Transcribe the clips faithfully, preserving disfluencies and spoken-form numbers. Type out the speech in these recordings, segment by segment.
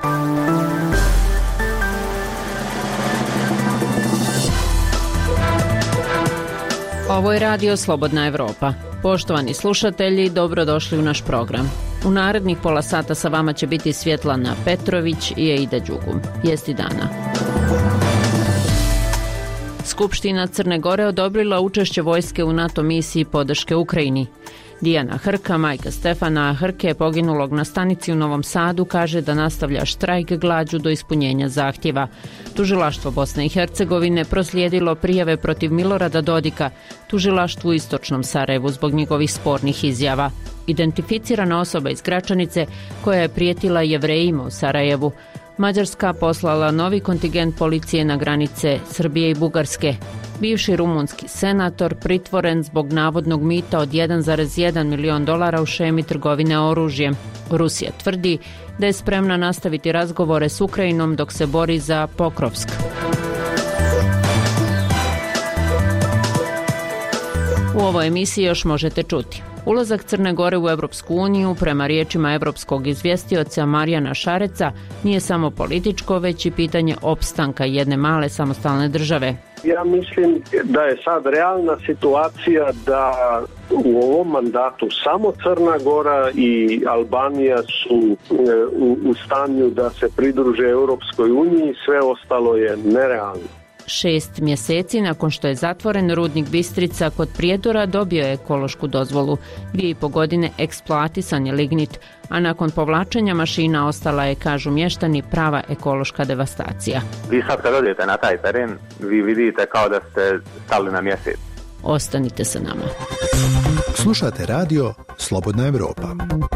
Ovo je radio Slobodna Evropa. Poštovani slušatelji, dobrodošli u naš program. U narednih pola sata sa vama će biti Svjetlana Petrović i Eida Đugum. Vijesti dana. Skupština Crne Gore odobrila učešće vojske u NATO misiji podrške Ukrajini. Dijana Hrka, majka Stefana Hrke, poginulog na stanici u Novom Sadu, kaže da nastavlja štrajk glađu do ispunjenja zahtjeva. Tužilaštvo Bosne i Hercegovine proslijedilo prijave protiv Milorada Dodika, tužilaštvu u istočnom Sarajevu zbog njegovih spornih izjava. Identificirana osoba iz Gračanice koja je prijetila Jevrejima u Sarajevu. Mađarska poslala novi kontingent policije na granice Srbije i Bugarske. Bivši rumunski senator pritvoren zbog navodnog mita od jedan zarez jedan milion dolara u šemi trgovine oružjem. Rusija tvrdi da je spremna nastaviti razgovore s Ukrajinom dok se bori za Pokrovsk. U ovoj emisiji još možete čuti. Ulazak Crne Gore u Europsku uniju, prema riječima europskog izvjestioca Marijana Šareca, nije samo političko, već i pitanje opstanka jedne male samostalne države. Ja mislim da je sad realna situacija da u ovom mandatu samo Crna Gora i Albanija su u, u stanju da se pridruže Europskoj uniji, sve ostalo je nerealno. Šest mjeseci nakon što je zatvoren rudnik Bistrica kod Prijedora dobio je ekološku dozvolu. Dvije i po godine eksploatisan je lignit, a nakon povlačenja mašina ostala je, kažu mještani, prava ekološka devastacija. Vi sad kad odete na taj teren, vi vidite kao da ste stali na mjesec. Ostanite sa nama. Slušate radio Slobodna Evropa.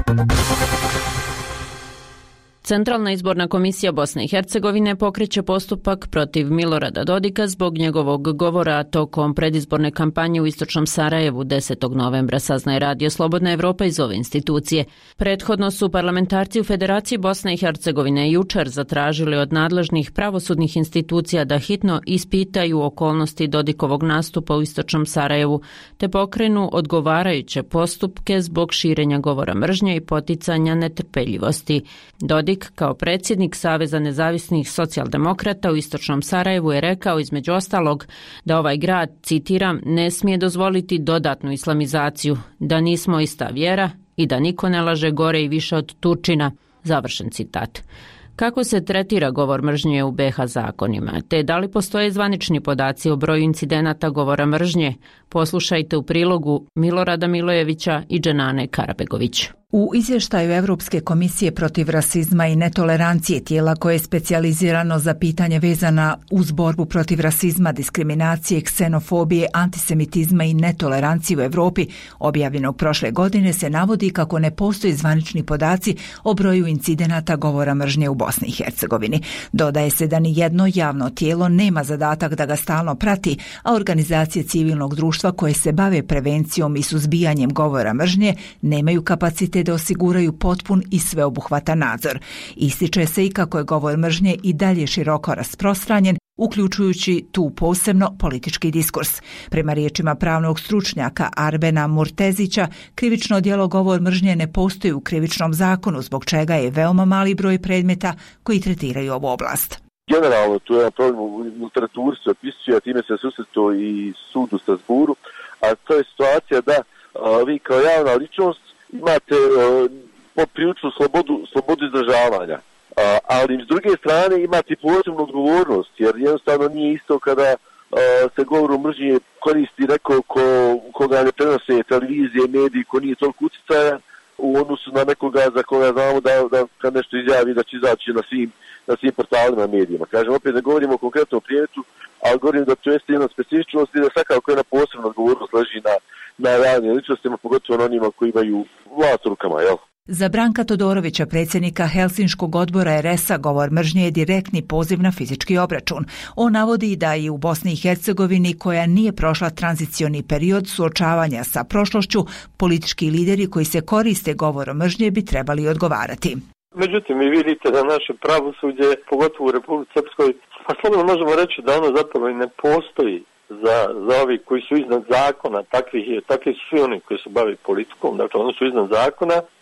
Centralna izborna komisija Bosne i Hercegovine pokreće postupak protiv Milorada Dodika zbog njegovog govora tokom predizborne kampanje u istočnom Sarajevu desetog novembra, saznaje radio Slobodna Evropa iz ove institucije. Prethodno su parlamentarci u Federaciji Bosne i Hercegovine jučer zatražili od nadležnih pravosudnih institucija da hitno ispitaju okolnosti Dodikovog nastupa u istočnom Sarajevu, te pokrenu odgovarajuće postupke zbog širenja govora mržnje i poticanja netrpeljivosti. Dodik kao predsjednik Saveza nezavisnih socijaldemokrata u istočnom Sarajevu je rekao između ostalog da ovaj grad, citiram, ne smije dozvoliti dodatnu islamizaciju, da nismo ista vjera i da niko ne laže gore i više od Turčina, završen citat. Kako se tretira govor mržnje u be ha zakonima, te da li postoje zvanični podaci o broju incidenata govora mržnje, poslušajte u prilogu Milorada Milojevića i Dženane Karabegović. U izvještaju Europske komisije protiv rasizma i netolerancije, tijela koje je specijalizirano za pitanje vezana uz borbu protiv rasizma, diskriminacije, ksenofobije, antisemitizma i netolerancije u Europi, objavljenog prošle godine, se navodi kako ne postoji zvanični podaci o broju incidenata govora mržnje u Bosni i Hercegovini. Dodaje se da ni jedno javno tijelo nema zadatak da ga stalno prati, a organizacije civilnog društva koje se bave prevencijom i suzbijanjem govora mržnje nemaju kapacitet da osiguraju potpun i sveobuhvatan nadzor. Ističe se i kako je govor mržnje i dalje široko rasprostranjen, uključujući tu posebno politički diskurs. Prema riječima pravnog stručnjaka Arbena Murtezića, krivično djelo govor mržnje ne postoji u krivičnom zakonu, zbog čega je veoma mali broj predmeta koji tretiraju ovu oblast. Generalno, to je problem u literaturi se opisuje, a time se susreto i sud u Strasburu, a to je situacija da a, vi kao javna ličnost imate uh, popriličnu slobodu, slobodu izražavanja, uh, ali s druge strane imate posebnu odgovornost, jer jednostavno nije isto kada uh, se govor o mržnji koristi neko ko, koga ne prenose televizije, mediji, ko nije toliko utjecajan u odnosu na nekoga za koga znamo da, da kad nešto izjavi da će izaći na svim, na svim portalima, medijima. Kažem, opet ne govorimo o konkretnom prijetu, ali govorim da to jeste jedna specifičnost i da svakako jedna posebna odgovornost leži na na realnim ličnostima, pogotovo na onima koji imaju vlast u rukama, jel? Za Branka Todorovića, predsjednika Helsinškog odbora er es a, govor mržnje je direktni poziv na fizički obračun. On navodi da i u Bosni i Hercegovini, koja nije prošla tranzicioni period suočavanja sa prošlošću, politički lideri koji se koriste govorom mržnje bi trebali odgovarati. Međutim, vi vidite da naše pravosuđe, pogotovo u Republici Srpskoj, pa slobodno možemo reći da ono zapravo i ne postoji za, za ovi koji su iznad zakona, takvi, takvi su svi oni koji se bave politikom, dakle oni su iznad zakona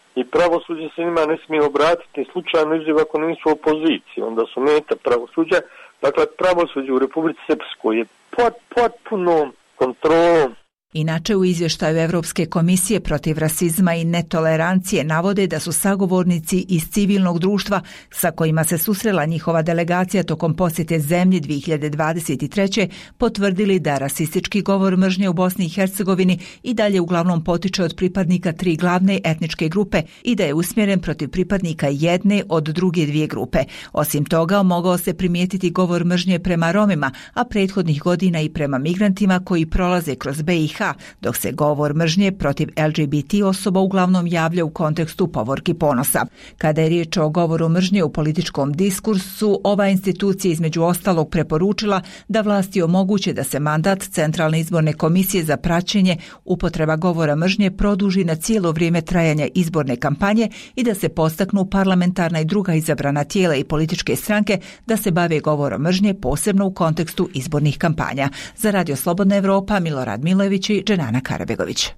i pravosuđe se njima ne smije obratiti slučajno izgled ako nisu u opoziciji, onda su meta pravosuđa. Dakle, pravosuđe u Republici Srpskoj je pod potpunom kontrolom. Inače, u izvještaju Evropske komisije protiv rasizma i netolerancije navode da su sagovornici iz civilnog društva sa kojima se susrela njihova delegacija tokom posjete zemlji dvije hiljade dvadeset treće potvrdili da rasistički govor mržnje u Bosni i Hercegovini i dalje uglavnom potiče od pripadnika tri glavne etničke grupe i da je usmjeren protiv pripadnika jedne od druge dvije grupe. Osim toga, mogao se primijetiti govor mržnje prema Romima, a prethodnih godina i prema migrantima koji prolaze kroz B i H, dok se govor mržnje protiv L G B T osoba uglavnom javlja u kontekstu povorki ponosa. Kada je riječ o govoru mržnje u političkom diskursu, ova institucija između ostalog preporučila da vlasti omoguće da se mandat Centralne izborne komisije za praćenje upotreba govora mržnje produži na cijelo vrijeme trajanja izborne kampanje i da se postaknu parlamentarna i druga izabrana tijela i političke stranke da se bave govorom mržnje posebno u kontekstu izbornih kampanja. Za Radio Slobodna Evropa, Milorad Milojević i Dženana Karabegović.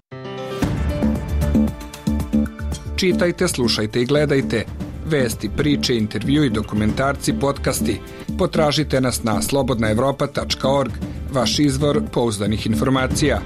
Čitajte, slušajte i gledajte vesti, priče, intervju i dokumentarci, podcasti. Potražite nas na slobodna evropa tačka org, vaš izvor pouzdanih informacija.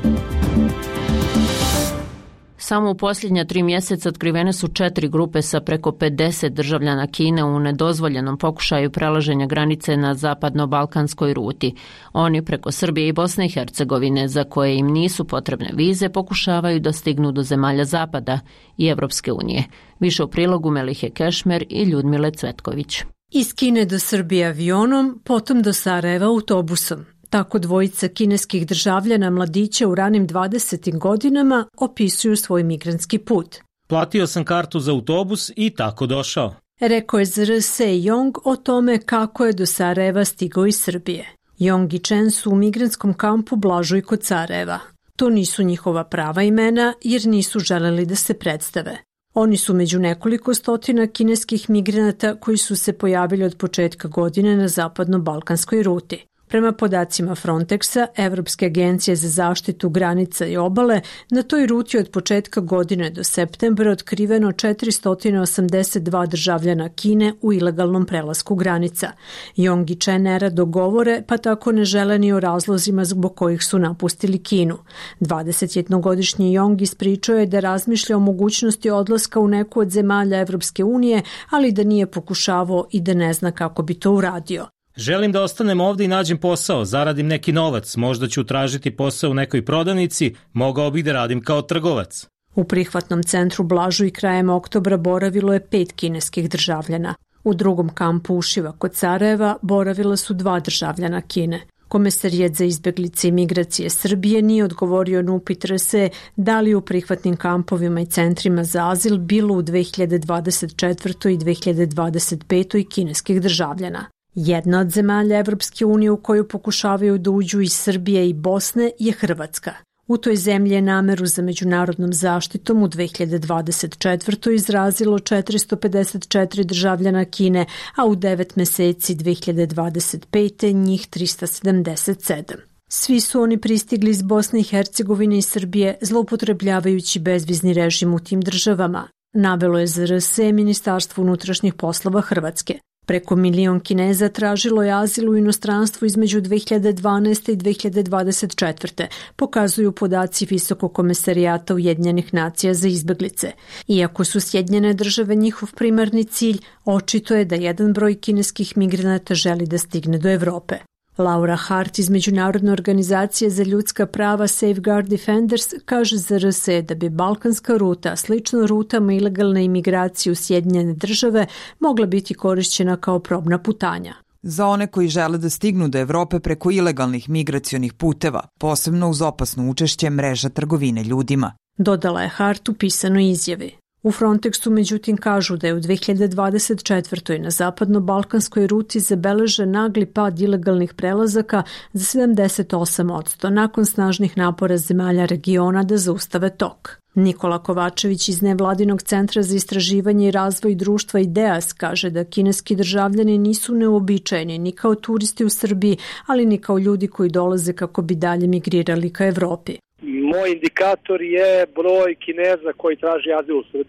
Samo u posljednja tri mjeseca otkrivene su četiri grupe sa preko pedeset državljana Kine u nedozvoljenom pokušaju prelaženja granice na zapadno-balkanskoj ruti. Oni preko Srbije i Bosne i Hercegovine, za koje im nisu potrebne vize, pokušavaju da stignu do zemalja Zapada i Evropske unije. Više u prilogu Melihe Kešmer i Ljudmile Cvetković. Iz Kine do Srbije avionom, potom do Sarajeva autobusom. Tako dvojica kineskih državljana mladića u ranim dvadesetim godinama opisuju svoj migrantski put. Platio sam kartu za autobus i tako došao. Rekao je Z R Se Yong o tome kako je do Sarajeva stigao iz Srbije. Yong i Chen su u migrantskom kampu Blažuj kod Sarajeva. To nisu njihova prava imena jer nisu želeli da se predstave. Oni su među nekoliko stotina kineskih migranata koji su se pojavili od početka godine na zapadno-balkanskoj ruti. Prema podacima Frontexa, Evropske agencije za zaštitu granica i obale, na toj ruti od početka godine do septembra otkriveno četiristo osamdeset dva državljana Kine u ilegalnom prelasku granica. Yong i Chen nerado govore, pa tako ne žele ni o razlozima zbog kojih su napustili Kinu. dvadesetjednogodišnji Yong ispričao je da razmišlja o mogućnosti odlaska u neku od zemalja Evropske unije, ali da nije pokušavao i da ne zna kako bi to uradio. Želim da ostanem ovdje i nađem posao, zaradim neki novac, možda ću tražiti posao u nekoj prodavnici, mogao bih da radim kao trgovac. U prihvatnom centru Blažuj krajem oktobra boravilo je pet kineskih državljana. U drugom kampu Ušiva kod Sarajeva boravila su dva državljana Kine. Komesarijat za izbjeglice i migracije Srbije nije odgovorio na upit R S E da li u prihvatnim kampovima i centrima za azil bilo u dve hiljade dvadeset četvrtoj i dve hiljade dvadeset petoj kineskih državljana. Jedna od zemalja Evropske unije u koju pokušavaju da uđu iz Srbije i Bosne je Hrvatska. U toj zemlji je nameru za međunarodnom zaštitom u dve hiljade dvadeset četvrtoj izrazilo četiristo pedeset četiri državljana Kine, a u devet mjeseci dve hiljade dvadeset pete njih tristo sedamdeset sedam. Svi su oni pristigli iz Bosne i Hercegovine i Srbije zloupotrebljavajući bezvizni režim u tim državama, navelo je Z R Se Ministarstvo unutrašnjih poslova Hrvatske. Preko milion Kineza tražilo je azil u inostranstvu između dve hiljade dvanaeste i dve hiljade dvadeset četvrte, pokazuju podaci Visokog komesarijata Ujedinjenih nacija za izbjeglice. Iako su Sjedinjene države njihov primarni cilj, očito je da jedan broj kineskih migranata želi da stigne do Evrope. Laura Hart iz Međunarodne organizacije za ljudska prava Safeguard Defenders kaže za R S E da bi balkanska ruta, slično rutama ilegalne imigracije u Sjedinjene države, mogla biti korišćena kao probna putanja. Za one koji žele da stignu do Evrope preko ilegalnih migracionih puteva, posebno uz opasno učešće mreža trgovine ljudima. Dodala je Hart u pisanoj izjavi. U Frontexu međutim kažu da je u dve hiljade dvadeset četvrtoj na zapadno-balkanskoj ruti zabeležen nagli pad ilegalnih prelazaka za sedamdeset osam posto nakon snažnih napora zemalja regiona da zaustave tok. Nikola Kovačević iz Nevladinog centra za istraživanje i razvoj društva IDEAS kaže da kineski državljani nisu neuobičajeni ni kao turisti u Srbiji, ali ni kao ljudi koji dolaze kako bi dalje migrirali ka Evropi. Moj indikator je broj Kineza koji traži azil u Srbiji.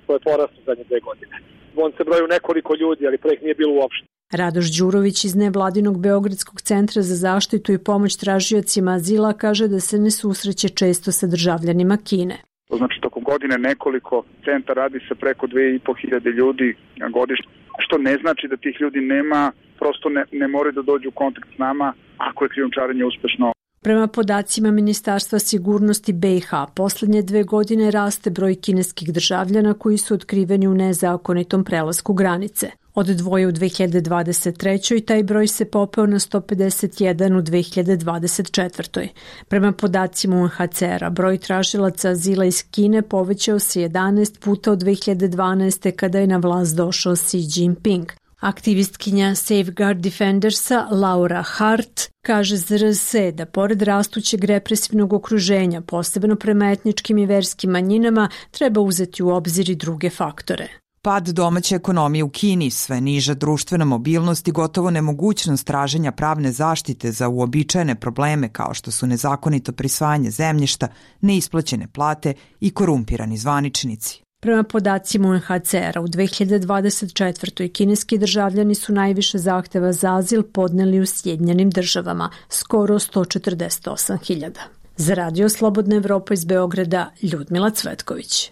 što je poraslo zadnje dve godine. On se broji u nekoliko ljudi, ali pre ih nije bilo uopšte. Radoš Đurović iz nevladinog Beogradskog centra za zaštitu i pomoć tražiocima azila kaže da se ne susreće često sa državljanima Kine. Znači, tokom godine nekoliko centra radi se preko dve i po hiljade ljudi godišnje, što ne znači da tih ljudi nema, prosto ne, ne moraju da dođu u kontakt s nama ako je krijumčarenje uspešno. Prema podacima Ministarstva sigurnosti B i H, poslednje dve godine raste broj kineskih državljana koji su otkriveni u nezakonitom prelasku granice. Od dvoje u dve hiljade dvadeset trećoj taj broj se popeo na sto pedeset jedan u dve hiljade dvadeset četvrtoj. Prema podacima U N H C R-a, broj tražilaca azila iz Kine povećao se jedanaest puta od dve hiljade dvanaeste. kada je na vlast došao Xi Jinping. Aktivistkinja Safeguard Defendersa Laura Hart kaže Z R S da pored rastućeg represivnog okruženja, posebno prema etničkim i verskim manjinama, treba uzeti u obzir i druge faktore. Pad domaće ekonomije u Kini, sve niža društvena mobilnost i gotovo nemogućnost traženja pravne zaštite za uobičajene probleme kao što su nezakonito prisvajanje zemljišta, neisplaćene plate i korumpirani zvaničnici. Prema podacima U N H C R-a, u dve hiljade dvadeset četvrtoj kineski državljani su najviše zahteva za azil podneli u Sjedinjenim državama, skoro sto četrdeset osam hiljada. Za Radio Slobodna Evropa iz Beograda, Ljudmila Cvetković.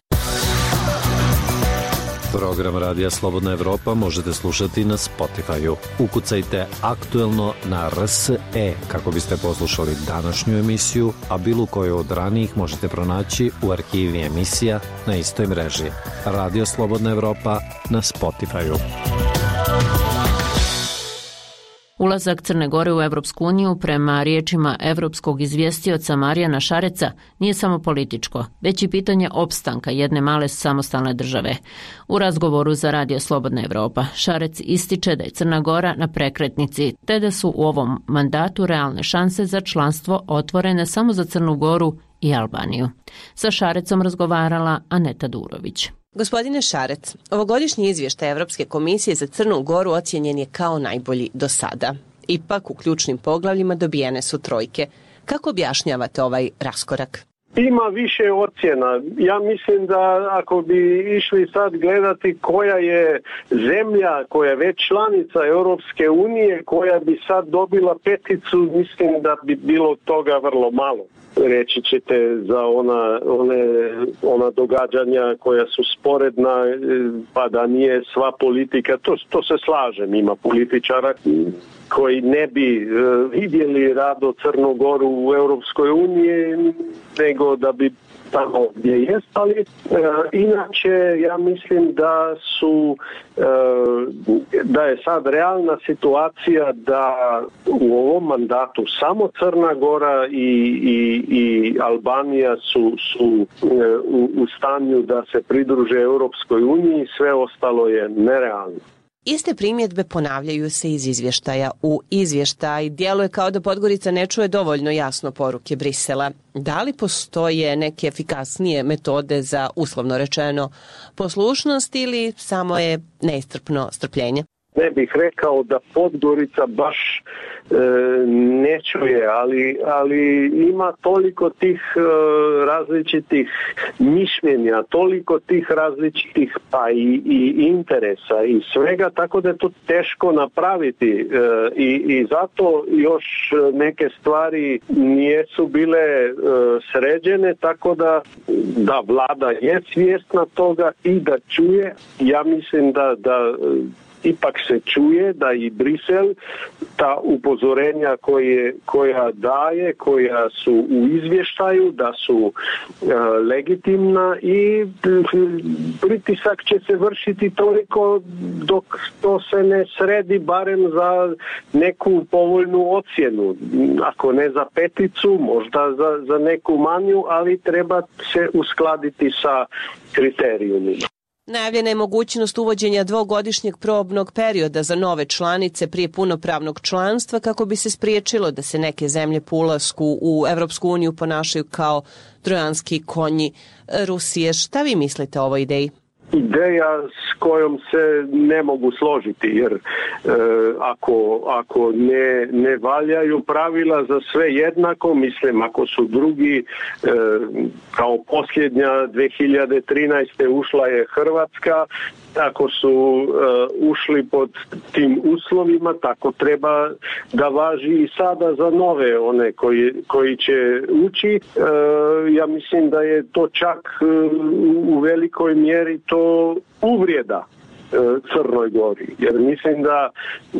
Program Radija Slobodna Evropa možete slušati na Spotify-u. Ukucajte aktuelno na R S E kako biste poslušali današnju emisiju, a bilo koju od ranijih možete pronaći u arhivi emisija na istoj mreži. Radio Slobodna Evropa na Spotify-u. Ulazak Crne Gore u Evropsku uniju prema riječima evropskog izvjestioca Marijana Šareca nije samo političko, već i pitanje opstanka jedne male samostalne države. U razgovoru za Radio Slobodna Evropa, Šarec ističe da je Crna Gora na prekretnici, te da su u ovom mandatu realne šanse za članstvo otvorene samo za Crnu Goru i Albaniju. Sa Šarecom razgovarala Aneta Durović. Gospodine Šarec, ovogodišnji izvještaj Evropske komisije za Crnu Goru ocjenjen je kao najbolji do sada. Ipak u ključnim poglavljima dobijene su trojke. Kako objašnjavate ovaj raskorak? Ima više ocjena. Ja mislim da ako bi išli sad gledati koja je zemlja, koja je već članica Europske unije, koja bi sad dobila peticu, mislim da bi bilo toga vrlo malo. Reći ćete za ona, one, ona događanja koja su sporedna, pa da nije sva politika, to, to se slažem, ima političara koji ne bi vidjeli rado Crnu Goru u Europskoj uniji, nego da bi tamo gdje jest, ali e, inače ja mislim da su e, da je sad realna situacija da u ovom mandatu samo Crna Gora i, i, i Albanija su, su e, u, u stanju da se pridruže Europskoj uniji, sve ostalo je nerealno. Iste primjedbe ponavljaju se iz izvještaja u izvještaj. Djeluje kao da Podgorica ne čuje dovoljno jasno poruke Brisela. Da li postoje neke efikasnije metode za, uslovno rečeno, poslušnost ili samo je neiscrpno strpljenje? Ne bih rekao da Podgorica baš e, ne čuje, ali, ali ima toliko tih e, različitih mišljenja, toliko tih različitih pa i, i interesa i svega, tako da je to teško napraviti e, i, i zato još neke stvari nisu bile e, sređene, tako da, da vlada je svjesna toga i da čuje. Ja mislim da, da ipak se čuje da i Brisel ta upozorenja koje, koja daje, koja su u izvještaju, da su e, legitimna i pritisak će se vršiti toliko dok to se ne sredi barem za neku povoljnu ocjenu. Ako ne za peticu, možda za, za neku manju, ali treba se uskladiti sa kriterijumima. Najavljena je mogućnost uvođenja dvogodišnjeg probnog perioda za nove članice prije punopravnog članstva kako bi se spriječilo da se neke zemlje po ulasku u Evropsku uniju ponašaju kao trojanski konji Rusije. Šta vi mislite o ovoj ideji? ideja s kojom se ne mogu složiti, jer e, ako, ako ne, ne valjaju pravila za sve jednako, mislim ako su drugi, e, kao posljednja dvije hiljade trinaeste ušla je Hrvatska, ako su uh, ušli pod tim uslovima, tako treba da važi i sada za nove one koji, koji će ući. Uh, ja mislim da je to čak uh, u velikoj mjeri to uvreda Crnoj Gori, jer mislim da,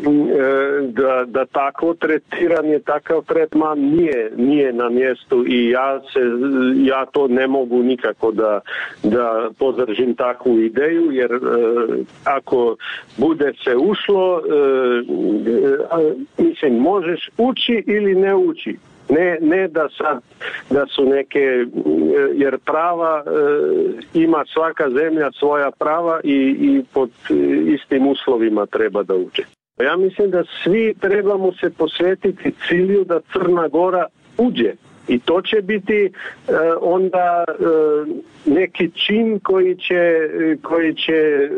da, da takvo tretiranje, takav tretman nije, nije na mjestu i ja, se, ja to ne mogu nikako da, da podržim takvu ideju, jer e, ako bude se ušlo, e, mislim, možeš ući ili ne ući. Ne, ne da sad da su neke, jer prava e, ima svaka zemlja svoja prava i, i pod istim uslovima treba da uđe. Ja mislim da svi trebamo se posvetiti cilju da Crna Gora uđe. I to će biti e, onda e, neki čin koji će, koji će e,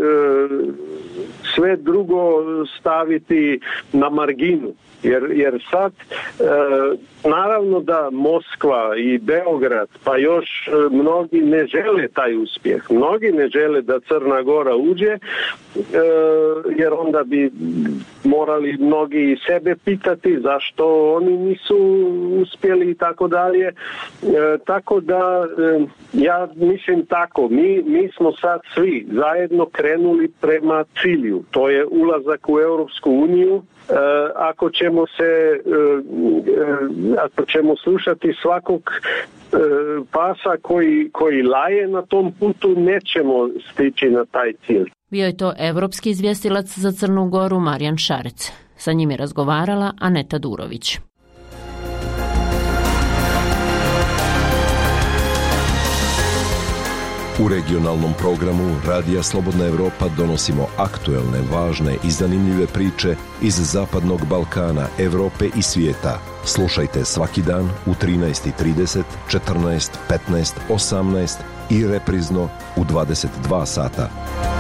sve drugo staviti na marginu. Jer, jer sad, e, naravno da Moskva i Beograd, pa još e, mnogi ne žele taj uspjeh. Mnogi ne žele da Crna Gora uđe, e, jer onda bi morali mnogi sebe pitati zašto oni nisu uspjeli i tako dalje. E, tako da, e, ja mislim tako, mi, mi smo sad svi zajedno krenuli prema cilju. To je ulazak u Europsku uniju. Uh, ako ćemo se uh, uh, ako ćemo slušati svakog uh, pasa koji, koji laje na tom putu, nećemo stići na taj cilj. Bio je to evropski izvjestilac za Crnu Goru Marijan Šarec. Sa njim je razgovarala Aneta Durović. U regionalnom programu Radija Slobodna Evropa donosimo aktuelne, važne i zanimljive priče iz Zapadnog Balkana, Evrope i svijeta. Slušajte svaki dan u trinaest i trideset, četrnaest, petnaest, osamnaest i reprizno u dvadeset dva sata.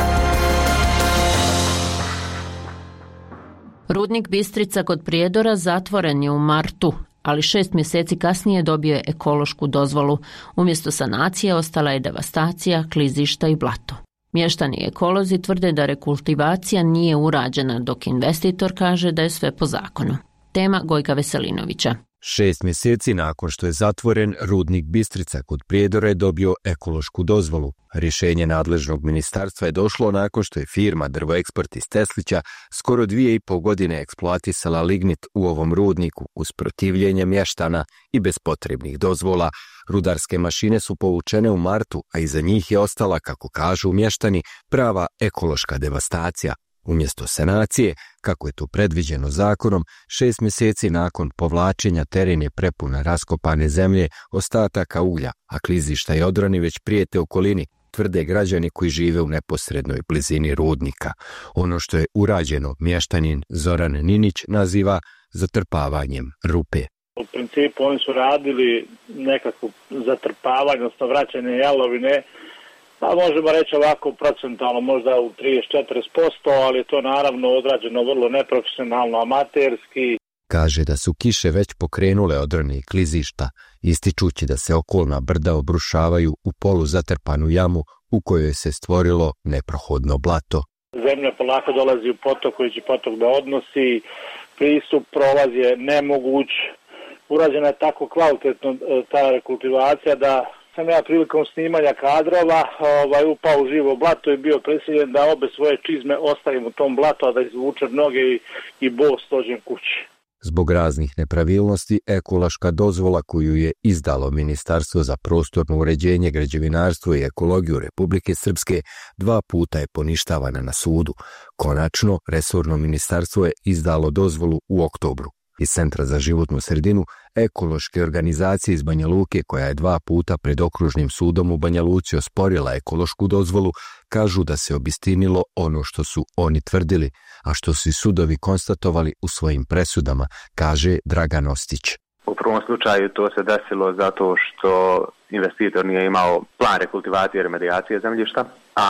Rudnik Bistrica kod Prijedora zatvoren je u martu, ali šest mjeseci kasnije dobio je ekološku dozvolu. Umjesto sanacije ostala je devastacija, klizišta i blato. Mještani i ekolozi tvrde da rekultivacija nije urađena, dok investitor kaže da je sve po zakonu. Tema Gojka Veselinovića. Šest mjeseci nakon što je zatvoren, rudnik Bistrica kod Prijedora je dobio ekološku dozvolu. Rješenje nadležnog ministarstva je došlo nakon što je firma Drvoeksport iz Teslića skoro dvije i pol godine eksploatisala lignit u ovom rudniku uz protivljenje mještana i bez potrebnih dozvola. Rudarske mašine su povučene u martu, a iza njih je ostala, kako kažu mještani, prava ekološka devastacija. Umjesto sanacije, kako je to predviđeno zakonom, šest mjeseci nakon povlačenja teren je prepuna raskopane zemlje, ostataka uglja, a klizišta i odrani već prijete okolini, tvrde građani koji žive u neposrednoj blizini rudnika. Ono što je urađeno mještanin Zoran Ninić naziva zatrpavanjem rupe. U principu oni su radili nekakvo zatrpavanje, odnosno vraćanje jalovine, pa možemo reći ovako procentalno, možda u trideset do četrdeset posto, ali je to naravno odrađeno vrlo neprofesionalno, amaterski. Kaže da su kiše već pokrenule odrone i klizišta, ističući da se okolna brda obrušavaju u polu zatrpanu jamu u kojoj se stvorilo neprohodno blato. Zemlja polako dolazi u potok koji će potok da odnosi, pristup, prolaz je nemoguć. Urađena je tako kvalitetno ta rekultivacija da sam ja prilikom snimanja kadrova ovaj, upao u živo blato i bio prisiljen da obe svoje čizme ostavim u tom blatu, a da izvučem noge i, i bos dođem kući. Zbog raznih nepravilnosti, ekološka dozvola koju je izdalo Ministarstvo za prostorno uređenje, građevinarstvo i ekologiju Republike Srpske dva puta je poništavana na sudu. Konačno, resorno ministarstvo je izdalo dozvolu u oktobru. Iz Centra za životnu sredinu, ekološke organizacije iz Banja Luke, koja je dva puta pred okružnim sudom u Banja Luci osporila ekološku dozvolu, kažu da se obistinilo ono što su oni tvrdili, a što su sudovi konstatovali u svojim presudama, kaže Dragan Ostić. U prvom slučaju to se desilo zato što investitor nije imao plan rekultivacije i remedijacije zemljišta, a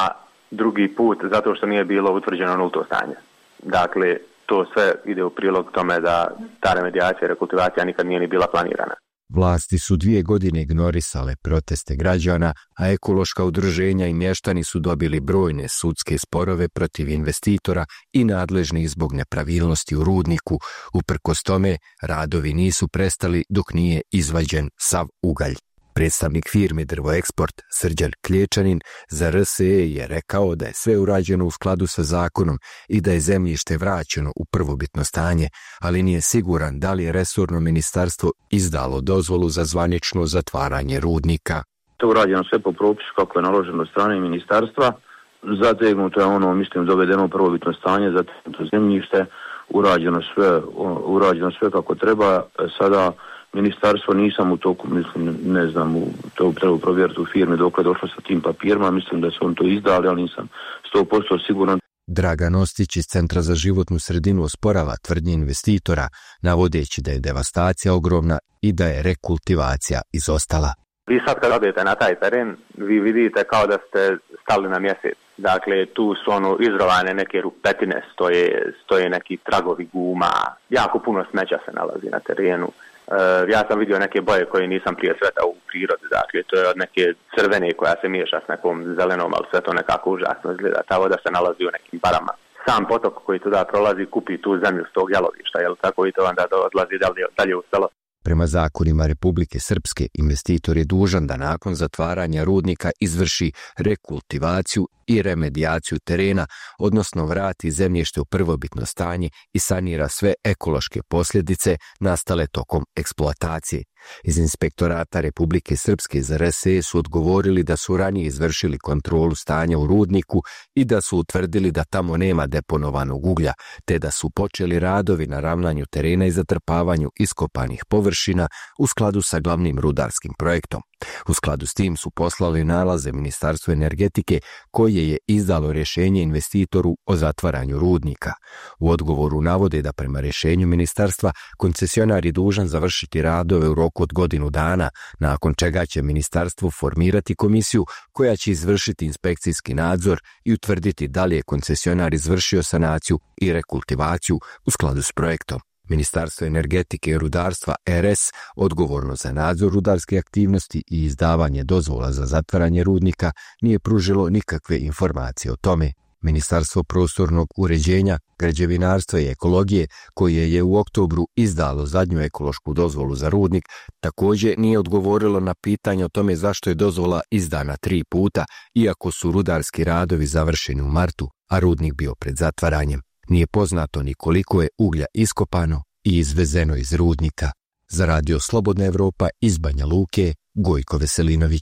drugi put zato što nije bilo utvrđeno nulto stanje. Dakle, to sve ide u prilog tome da ta remedijacija i rekultivacija nikad nije ni bila planirana. Vlasti su dvije godine ignorisale proteste građana, a ekološka udruženja i mještani su dobili brojne sudske sporove protiv investitora i nadležnih zbog nepravilnosti u rudniku. Uprkos tome, radovi nisu prestali dok nije izvađen sav ugalj. Predstavnik firme Drvoeksport Srđan Klječanin za R S E je rekao da je sve urađeno u skladu sa zakonom i da je zemljište vraćeno u prvobitno stanje, ali nije siguran da li je resorno ministarstvo izdalo dozvolu za zvanično zatvaranje rudnika. To je urađeno sve po propisu kako je naloženo od strane ministarstva, zategnuto je ono, mislim, dovedeno u prvobitno stanje, zategnuto zemljište, urađeno sve, urađeno sve kako treba. Sada ministarstvo nisam u toku, mislim, ne znam, u, to treba provjeriti u firmi dok je došlo sa tim papirima, mislim da su on to izdali, ali nisam sto posto siguran. Dragan Ostić iz Centra za životnu sredinu osporava tvrdnje investitora, navodeći da je devastacija ogromna i da je rekultivacija izostala. Vi sad kad odete na taj teren, vi vidite kao da ste stali na mjesec. Dakle, tu su ono izrovane neke rupetine, stoje, stoje neki tragovi guma, jako puno smeća se nalazi na terenu. Uh, ja sam vidio neke boje koje nisam prije sretao u prirodi, dakle to je od neke crvene koja se miješa s nekom zelenom, ali sve to nekako užasno izgleda. Ta voda se nalazi u nekim barama. Sam potok koji tuda prolazi kupi tu zemlju s tog jalovišta, jel tako, i to onda odlazi dalje, dalje u selo. Prema zakonima Republike Srpske, investitor je dužan da nakon zatvaranja rudnika izvrši rekultivaciju i remedijaciju terena, odnosno vrati zemljište u prvobitno stanje i sanira sve ekološke posljedice nastale tokom eksploatacije. Iz Inspektorata Republike Srpske za R S E su odgovorili da su ranije izvršili kontrolu stanja u rudniku i da su utvrdili da tamo nema deponovanog uglja, te da su počeli radovi na ravnanju terena i zatrpavanju iskopanih površina u skladu sa glavnim rudarskim projektom. U skladu s tim su poslali nalaze Ministarstvu energetike koje je izdalo rješenje investitoru o zatvaranju rudnika. U odgovoru navode da prema rješenju ministarstva koncesionar je dužan završiti radove u roku od godinu dana, nakon čega će ministarstvo formirati komisiju koja će izvršiti inspekcijski nadzor i utvrditi da li je koncesionar izvršio sanaciju i rekultivaciju u skladu s projektom. Ministarstvo energetike i rudarstva R S, odgovorno za nadzor rudarske aktivnosti i izdavanje dozvola za zatvaranje rudnika, nije pružilo nikakve informacije o tome. Ministarstvo prostornog uređenja, građevinarstva i ekologije, koje je u oktobru izdalo zadnju ekološku dozvolu za rudnik, također nije odgovorilo na pitanje o tome zašto je dozvola izdana tri puta, iako su rudarski radovi završeni u martu, a rudnik bio pred zatvaranjem. Nije poznato ni koliko je uglja iskopano i izvezeno iz rudnika. Za Radio Slobodna Evropa iz Banja Luke, Gojko Veselinović.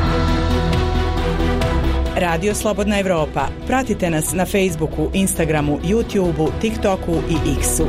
Radio Slobodna Evropa. Pratite nas na Facebooku, Instagramu, YouTubeu, TikToku i X-u.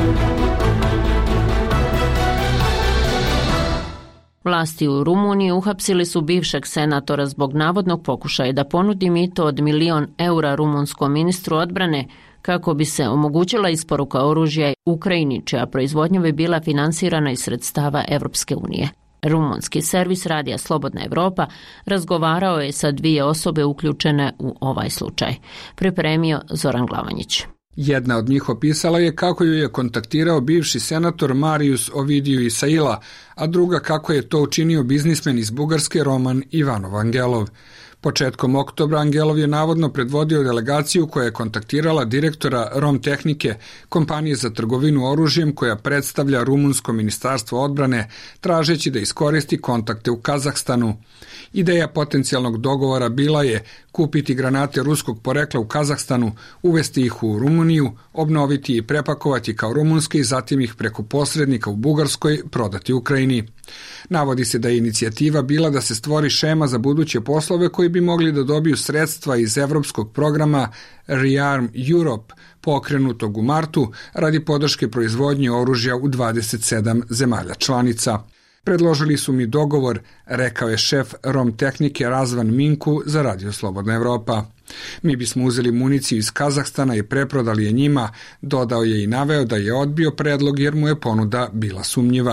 Vlasti u Rumuniji uhapsili su bivšeg senatora zbog navodnog pokušaja da ponudi mito od milion eura rumunskom ministru odbrane kako bi se omogućila isporuka oružja Ukrajini, čija proizvodnja bi bila finansirana iz sredstava Evropske unije. Rumunski servis Radija Slobodna Evropa razgovarao je sa dvije osobe uključene u ovaj slučaj. Pripremio Zoran Glavanjić. Jedna od njih opisala je kako ju je kontaktirao bivši senator Marius Ovidiju Isaila, a druga kako je to učinio biznismen iz Bugarske Roman Ivanov Angelov. Početkom oktobra Angelov je navodno predvodio delegaciju koja je kontaktirala direktora Rom Tehnike, kompanije za trgovinu oružjem koja predstavlja Rumunsko ministarstvo odbrane, tražeći da iskoristi kontakte u Kazahstanu. Ideja potencijalnog dogovora bila je kupiti granate ruskog porekla u Kazahstanu, uvesti ih u Rumuniju, obnoviti i prepakovati kao rumunske i zatim ih preko posrednika u Bugarskoj prodati Ukrajini. Navodi se da je inicijativa bila da se stvori šema za buduće poslove koji bi mogli da dobiju sredstva iz evropskog programa Rearm Europe, pokrenutog u martu radi podrške proizvodnje oružja u dvadeset sedam zemalja članica. Predložili su mi dogovor, rekao je šef Rom Tehnike Razvan Minku za Radio Slobodna Evropa. Mi bismo uzeli municiju iz Kazahstana i preprodali je njima, dodao je i naveo da je odbio predlog jer mu je ponuda bila sumnjiva.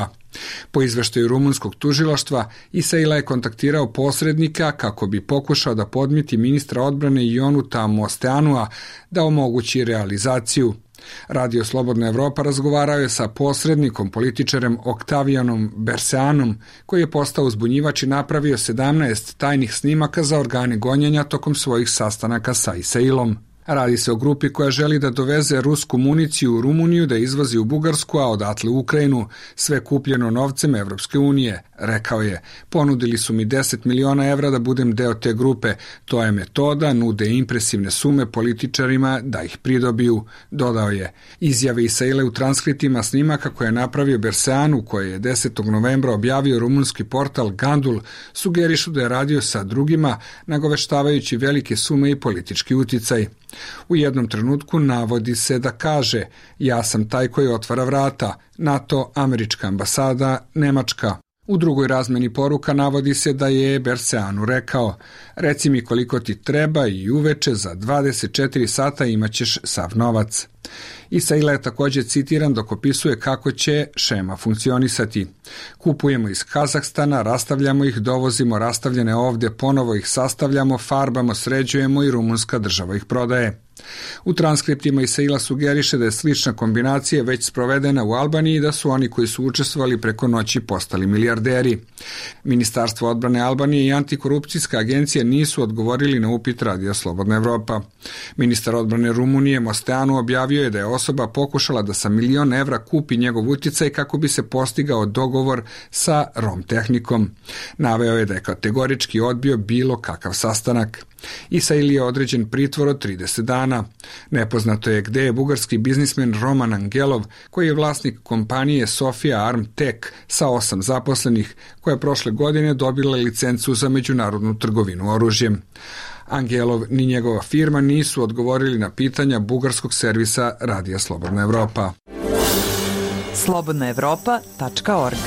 Po izveštaju rumunskog tužilaštva, Isaila je kontaktirao posrednika kako bi pokušao da podmiti ministra odbrane Ionuta Mosteanua da omogući realizaciju. Radio Slobodna Evropa razgovarao je sa posrednikom, političarem Oktavijanom Berseanom, koji je postao uzbunjivač i napravio sedamnaest tajnih snimaka za organe gonjenja tokom svojih sastanaka sa Isailom. Radi se o grupi koja želi da doveze rusku municiju u Rumuniju, da izvozi u Bugarsku, a odatle u Ukrajinu, sve kupljeno novcem Evropske unije, rekao je. Ponudili su mi deset miliona evra da budem deo te grupe. To je metoda, nude impresivne sume političarima da ih pridobiju, dodao je. Izjave Isaile u transkriptima snimaka koje je napravio Berseanu, koje je desetog novembra objavio rumunski portal Gandul, sugerišu da je radio sa drugima, nagoveštavajući velike sume i politički uticaj. U jednom trenutku navodi se da kaže: ja sam taj koji otvara vrata, NATO, američka ambasada, Nemačka. U drugoj razmeni poruka navodi se da je Berseanu rekao: reci mi koliko ti treba i uveče za dvadeset četiri sata imaćeš sav novac. Isaila je također citiran dok opisuje kako će šema funkcionisati. Kupujemo iz Kazahstana, rastavljamo ih, dovozimo rastavljene ovdje, ponovo ih sastavljamo, farbamo, sređujemo i rumunska država ih prodaje. U transkriptima Isaila sugeriše da je slična kombinacija već sprovedena u Albaniji i da su oni koji su učestvovali preko noći postali milijarderi. Ministarstvo odbrane Albanije i antikorupcijska agencija nisu odgovorili na upit Radija Slobodna Evropa. Ministar odbrane Rumunije Mosteanu objavio je da je osoba pokušala da sa milion evra kupi njegov uticaj kako bi se postigao dogovor sa Rom tehnikom. Naveo je da je kategorički odbio bilo kakav sastanak. Isail je određen pritvor od trideset dana. Nepoznato je gde je bugarski biznismen Roman Angelov, koji je vlasnik kompanije Sofia Arm Tech sa osam zaposlenih, koja je prošle godine dobila licencu za međunarodnu trgovinu oružjem. Angelov ni njegova firma nisu odgovorili na pitanja bugarskog servisa Radija Slobodna Evropa. slobodna evropa tačka org.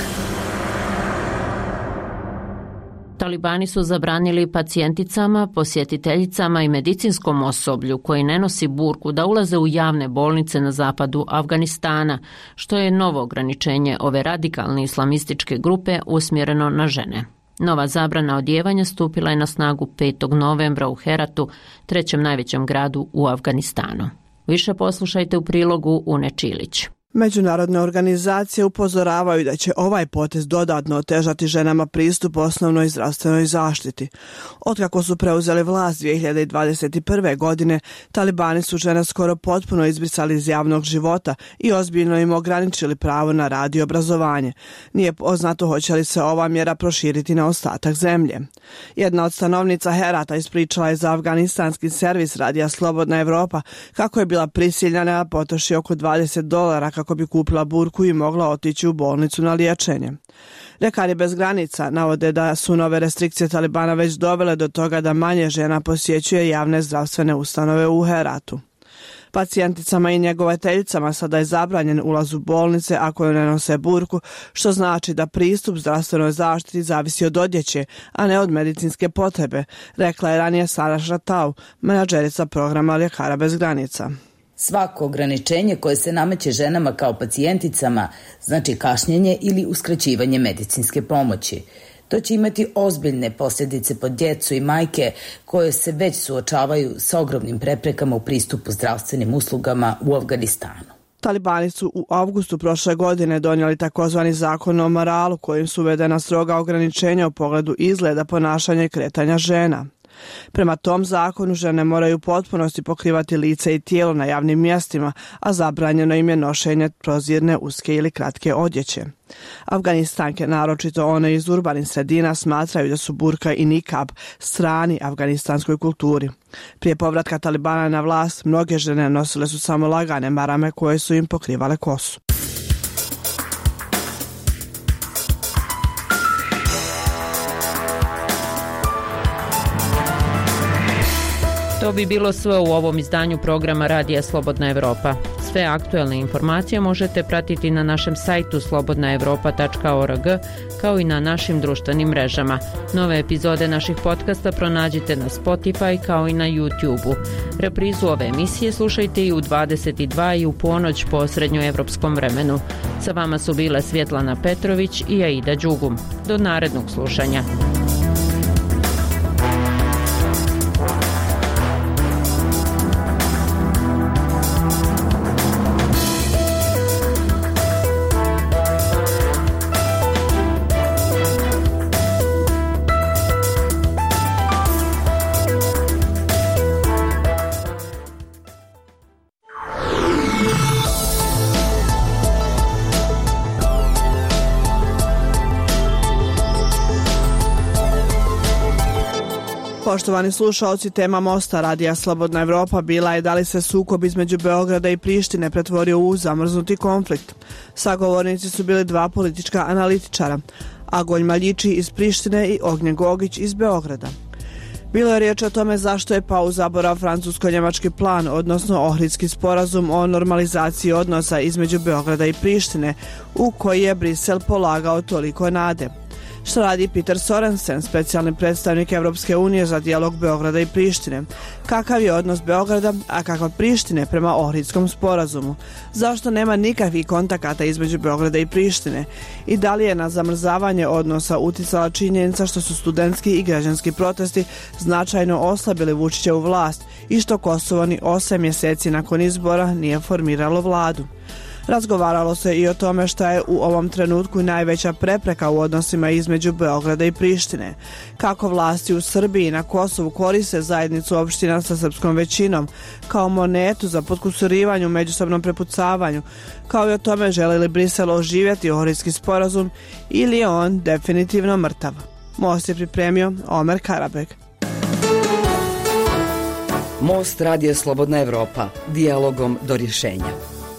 Talibani su zabranili pacijenticama, posjetiteljicama i medicinskom osoblju koji ne nosi burku da ulaze u javne bolnice na zapadu Afganistana, što je novo ograničenje ove radikalne islamističke grupe usmjereno na žene. Nova zabrana odjevanja stupila je na snagu petog novembra u Heratu, trećem najvećem gradu u Afganistanu. Više poslušajte u prilogu Une Čilić. Međunarodne organizacije upozoravaju da će ovaj potez dodatno otežati ženama pristup osnovnoj zdravstvenoj zaštiti. Otkako su preuzeli vlast dvije hiljade dvadeset prve. godine, talibani su žene skoro potpuno izbrisali iz javnog života i ozbiljno im ograničili pravo na rad i obrazovanje. Nije poznato hoće li se ova mjera proširiti na ostatak zemlje. Jedna od stanovnica Herata ispričala je za afganistanski servis Radija Slobodna Evropa kako je bila prisiljena da potroši oko dvadeset dolara kako bi kupila burku i mogla otići u bolnicu na liječenje. Ljekari bez granica navode da su nove restrikcije Talibana već dovele do toga da manje žena posjećuje javne zdravstvene ustanove u Heratu. Pacijenticama i njegovateljicama sada je zabranjen ulaz u bolnice ako ne nose burku, što znači da pristup zdravstvenoj zaštiti zavisi od odjeće, a ne od medicinske potrebe, rekla je ranije Sara Šratau, menadžerica programa Ljekara bez granica. Svako ograničenje koje se nameće ženama kao pacijenticama znači kašnjenje ili uskraćivanje medicinske pomoći. To će imati ozbiljne posljedice po djecu i majke koje se već suočavaju sa ogromnim preprekama u pristupu zdravstvenim uslugama u Afganistanu. Talibani su u avgustu prošle godine donijeli takozvani zakon o moralu kojim su uvedena stroga ograničenja u pogledu izgleda, ponašanja i kretanja žena. Prema tom zakonu žene moraju u potpunosti pokrivati lice i tijelo na javnim mjestima, a zabranjeno im je nošenje prozirne, uske ili kratke odjeće. Afganistanke, naročito one iz urbanih sredina, smatraju da su burka i nikab strani afganistanskoj kulturi. Prije povratka Talibana na vlast, mnoge žene nosile su samo lagane marame koje su im pokrivale kosu. To bi bilo sve u ovom izdanju programa Radija Slobodna Evropa. Sve aktuelne informacije možete pratiti na našem sajtu slobodna evropa tačka org, kao i na našim društvenim mrežama. Nove epizode naših podcasta pronađite na Spotify kao i na YouTube-u. Reprizu ove emisije slušajte i u dvadeset dva i u ponoć po srednjoevropskom vremenu. Sa vama su bile Svjetlana Petrović i Aida Đugum. Do narednog slušanja. Poštovani slušaoci, tema Mosta Radija Slobodna Evropa bila je da li se sukob između Beograda i Prištine pretvorio u zamrznuti konflikt. Sagovornici su bili dva politička analitičara, Agonj Maljiči iz Prištine i Ognjen Gogić iz Beograda. Bilo je riječ o tome zašto je pao u zaborav francusko-njemački plan, odnosno Ohridski sporazum o normalizaciji odnosa između Beograda i Prištine, u koji je Brisel polagao toliko nade. Što radi Peter Sorensen, specijalni predstavnik Evropske unije za dijalog Beograda i Prištine? Kakav je odnos Beograda, a kakav Prištine prema Ohridskom sporazumu? Zašto nema nikakvih kontakata između Beograda i Prištine? I da li je na zamrzavanje odnosa uticala činjenica što su studentski i građanski protesti značajno oslabili Vučićevu vlast i što Kosovo ni osam mjeseci nakon izbora nije formiralo vladu? Razgovaralo se i o tome šta je u ovom trenutku najveća prepreka u odnosima između Beograda i Prištine. Kako vlasti u Srbiji i na Kosovu koriste zajednicu opština sa srpskom većinom kao monetu za potkusurivanje u međusobnom prepucavanju, kao i o tome želi li Brisel oživjeti Ohridski sporazum ili je on definitivno mrtav. Most je pripremio Omer Karabeg. Most Radija Slobodna Evropa. Dijalogom do rješenja.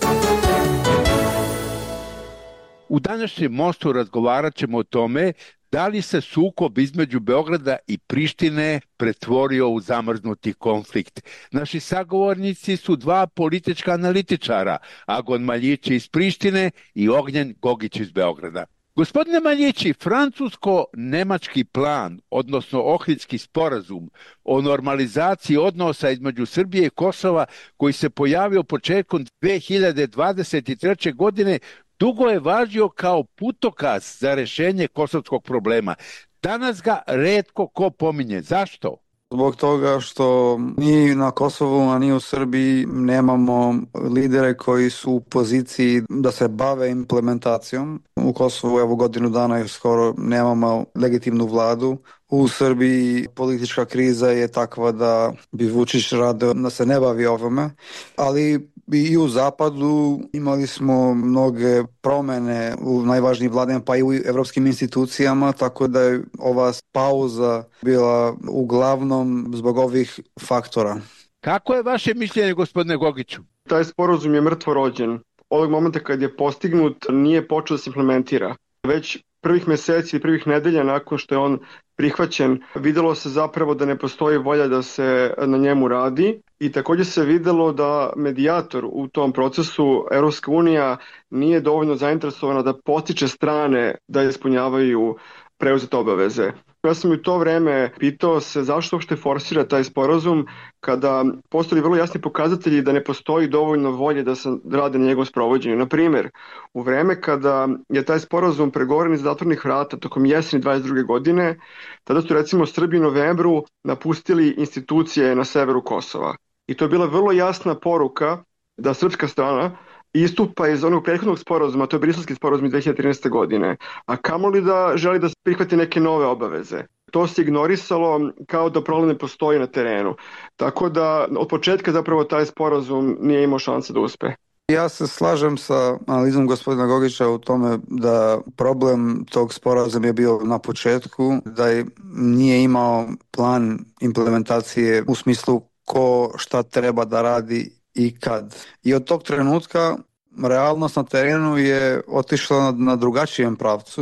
U današnjem Mostu razgovarat ćemo o tome da li se sukob između Beograda i Prištine pretvorio u zamrznuti konflikt. Naši sagovornici su dva politička analitičara, Agon Maljiči iz Prištine i Ognjen Gogić iz Beograda. Gospodine Maljiči, francusko-nemački plan, odnosno Ohridski sporazum o normalizaciji odnosa između Srbije i Kosova, koji se pojavio početkom dve hiljade dvadeset treće. godine, dugo je važio kao putokaz za rješenje kosovskog problema. Danas ga retko ko pominje. Zašto? Zbog toga što ni na Kosovu, a ni u Srbiji nemamo lidere koji su u poziciji da se bave implementacijom. U Kosovu evo godinu dana još skoro nemamo legitimnu vladu. U Srbiji politička kriza je takva da bi Vučić radio da se ne bavi ovome, ali i u Zapadu imali smo mnoge promjene u najvažnijim vladama, pa i u evropskim institucijama, tako da je ova pauza bila uglavnom zbog ovih faktora. Kako je vaše mišljenje, gospodine Gogiću? Taj sporazum je mrtvo rođen. Ovog momenta kad je postignut nije počeo da se implementira. Već prvih mjeseci i prvih nedelja nakon što je on prihvaćen, vidjelo se zapravo da ne postoji volja da se na njemu radi i također se vidjelo da medijator u tom procesu, Europska unija, nije dovoljno zainteresovana da potiče strane da ispunjavaju preuzete obaveze. Ja sam u to vreme pitao se zašto uopšte forsira taj sporazum kada postoji vrlo jasni pokazatelji da ne postoji dovoljno volje da se rade na njegovom sprovođenju. Na primjer, u vreme kada je taj sporazum pregovoren iz zatvornih vrata tokom jeseni dvadeset druge. godine, tada su recimo Srbi u novembru napustili institucije na severu Kosova. I to je bila vrlo jasna poruka da srpska strana istupa iz onog prethodnog sporazuma, to je Briselski sporazum iz dve hiljade trinaeste. godine, a kamoli da želi da prihvati neke nove obaveze. To se ignorisalo kao da problem ne postoji na terenu. Tako da od početka zapravo taj sporazum nije imao šanse da uspe. Ja se slažem sa analizom gospodina Gogića u tome da problem tog sporazuma je bio na početku, da je nije imao plan implementacije u smislu ko šta treba da radi i kad. I od tog trenutka realnost na terenu je otišla na, na drugačijem pravcu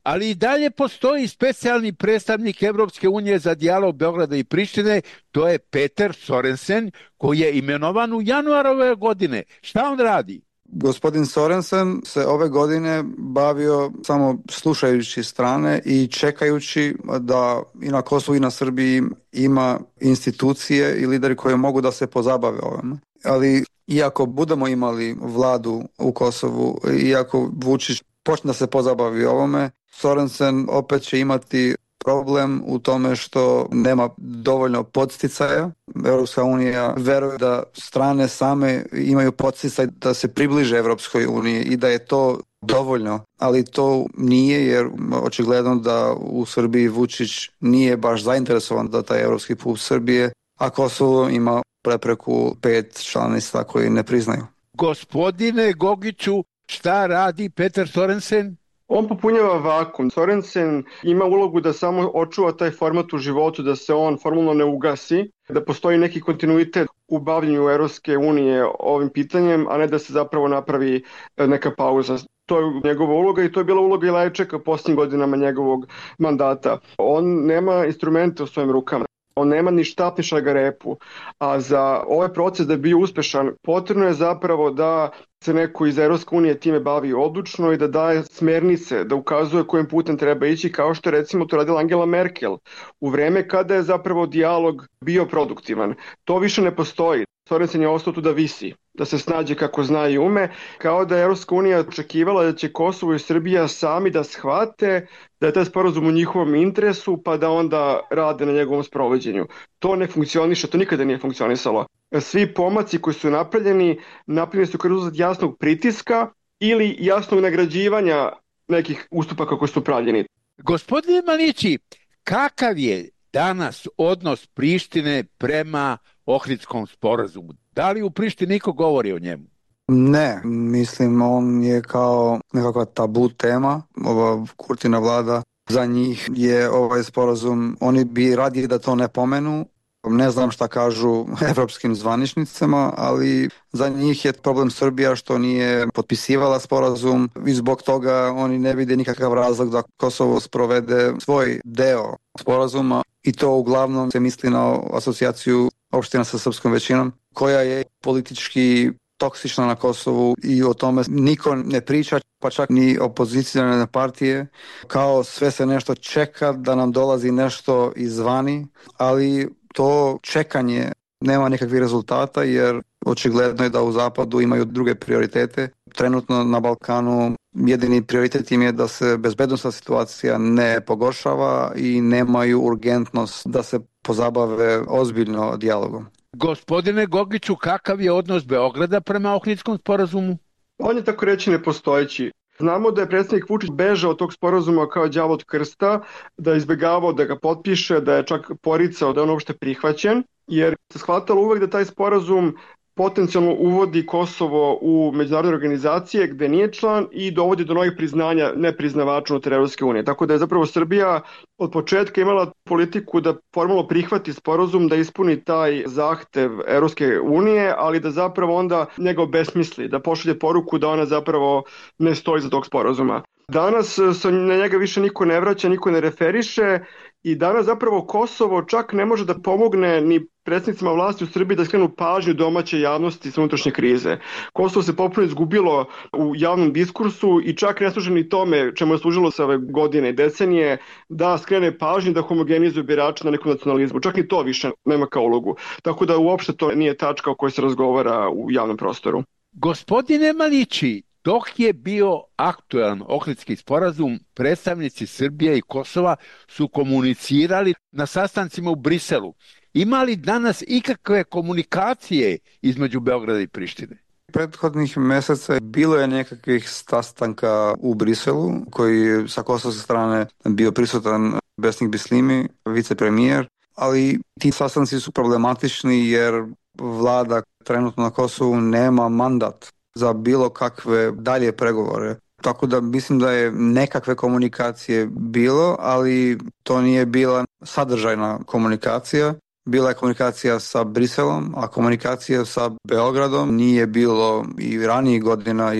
ali i dalje postoji specijalni predstavnik Evropske unije za dijalog Beograda i Prištine, to je Peter Sorensen, koji je imenovan u januaru ove godine. Šta on radi? Gospodin Sorensen se ove godine bavio samo slušajući strane i čekajući da i na Kosovu i na Srbiji ima institucije i lideri koji mogu da se pozabave ovome. Ali iako budemo imali vladu u Kosovu, iako Vučić počne da se pozabavi ovome, Sorensen opet će imati problem u tome što nema dovoljno podsticaja. Evropska unija veruje da strane same imaju podsticaj da se približe Evropskoj uniji i da je to dovoljno, ali to nije, jer očigledno da u Srbiji Vučić nije baš zainteresovan da taj evropski put Srbije, a Kosovo ima prepreku pet članica koji ne priznaju. Gospodine Gogiću, šta radi Peter Sorensen? On popunjava vakum. Sorensen ima ulogu da samo očuva taj format u životu, da se on formalno ne ugasi, da postoji neki kontinuitet u bavljenju Evropske unije ovim pitanjem, a ne da se zapravo napravi neka pauza. To je njegova uloga i to je bila uloga i Lajčeka posljednjim godinama njegovog mandata. On nema instrumente u svojim rukama. On nema ni štap ni šargarepu, a za ovaj proces da je bio uspešan potrebno je zapravo da se neko iz Evropske unije time bavi odlučno i da daje smernice, da ukazuje kojim putem treba ići, kao što je recimo to radila Angela Merkel u vreme kada je zapravo dijalog bio produktivan. To više ne postoji. Sorensen je ostao tu da visi, da se snađe kako zna i ume, kao da je Evropska unija očekivala da će Kosovo i Srbija sami da shvate da je taj sporazum u njihovom interesu, pa da onda rade na njegovom sprovođenju. To ne funkcioniše, to nikada nije funkcionisalo. Svi pomaci koji su napravljeni, napravljeni su kao rezultat jasnog pritiska ili jasnog nagrađivanja nekih ustupaka koji su pravljeni. Gospodine Malići, kakav je danas odnos Prištine prema Ohridskom sporazumu? Da li u Prištini niko govori o njemu? Ne, mislim on je kao nekakva tabu tema, ova Kurtina vlada, za njih je ovaj sporazum, oni bi radije da to ne pomenu. Ne znam šta kažu evropskim zvaničnicama, ali za njih je problem Srbija što nije potpisivala sporazum i zbog toga oni ne vide nikakav razlog da Kosovo sprovede svoj deo sporazuma i to uglavnom se misli na asocijaciju opština sa srpskom većinom koja je politički toksična na Kosovu i o tome niko ne priča, pa čak ni opozicijone partije, kao sve se nešto čeka da nam dolazi nešto izvani, ali to čekanje nema nikakvih rezultata jer očigledno je da u Zapadu imaju druge prioritete. Trenutno na Balkanu jedini prioritet im je da se bezbednosna situacija ne pogoršava i nemaju urgentnost da se pozabave ozbiljno dijalogom. Gospodine Gogiću, kakav je odnos Beograda prema Ohridskom sporazumu? On je tako reći nepostojeći. Znamo da je predsjednik Vučić bežao od tog sporazuma kao đavo od krsta, da je izbegavao da ga potpiše, da je čak poricao da je on uopšte prihvaćen, jer se shvatalo uvek da taj sporazum potencijalno uvodi Kosovo u međunarodne organizacije gde nije član i dovodi do novih priznanja nepriznavača unutar Evropske unije. Tako da je zapravo Srbija od početka imala politiku da formalno prihvati sporazum, da ispuni taj zahtev Evropske unije, ali da zapravo onda njega obesmisli, da pošalje poruku da ona zapravo ne stoji za tog sporazuma. Danas se na njega više niko ne vraća, niko ne referiše i danas zapravo Kosovo čak ne može da pomogne ni predsjednicima vlasti u Srbiji da skrenu pažnju domaće javnosti sa unutrašnje krize. Kosovo se potpuno izgubilo u javnom diskursu i čak ne služi ni tome čemu je služilo se ove godine i decenije da skrene pažnju da homogenizuje birače na nekom nacionalizmu. Čak ni to više nema kao ulogu. Tako da uopšte to nije tačka o kojoj se razgovara u javnom prostoru. Gospodine Malići, dok je bio aktualan Ohridski sporazum, predstavnici Srbije i Kosova su komunicirali na sastancima u Briselu. Ima li danas ikakve komunikacije između Beograda i Prištine? Prethodnih meseca bilo je nekakvih sastanka u Briselu, koji je sa kosovske strane bio prisutan Besnik Bislimi, vicepremijer, ali ti sastanci su problematični jer vlada trenutno na Kosovu nema mandat za bilo kakve dalje pregovore. Tako da mislim da je nekakve komunikacije bilo, ali to nije bila sadržajna komunikacija. Bila je komunikacija sa Briselom, a komunikacija sa Beogradom nije bilo i ranijih godina jer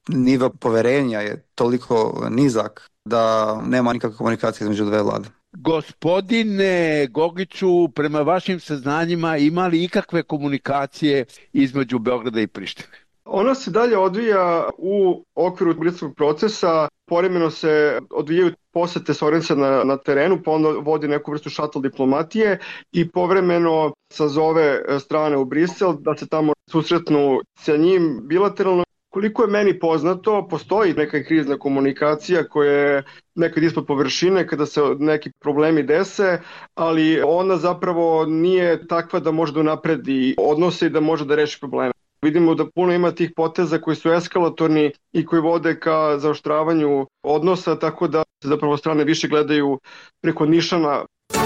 nivo poverenja je toliko nizak da nema nikakve komunikacije između dve vlade. Gospodine Gogiću, prema vašim saznanjima ima li ikakve komunikacije između Beograda i Prištine? Ona se dalje odvija u okviru briselskog procesa, povremeno se odvijaju posete Sorensa na, na terenu, pa onda vodi neku vrstu šatl diplomatije i povremeno sazove strane u Brisel da se tamo susretnu sa njim bilateralno. Koliko je meni poznato, postoji neka krizna komunikacija koja je nekad ispod površine kada se neki problemi dese, ali ona zapravo nije takva da može da unapredi odnose i da može da reši probleme. Vidimo da puno ima tih poteza koji su eskalatorni i koji vode ka zaoštravanju odnosa, tako da se zapravo strane više gledaju preko nišana.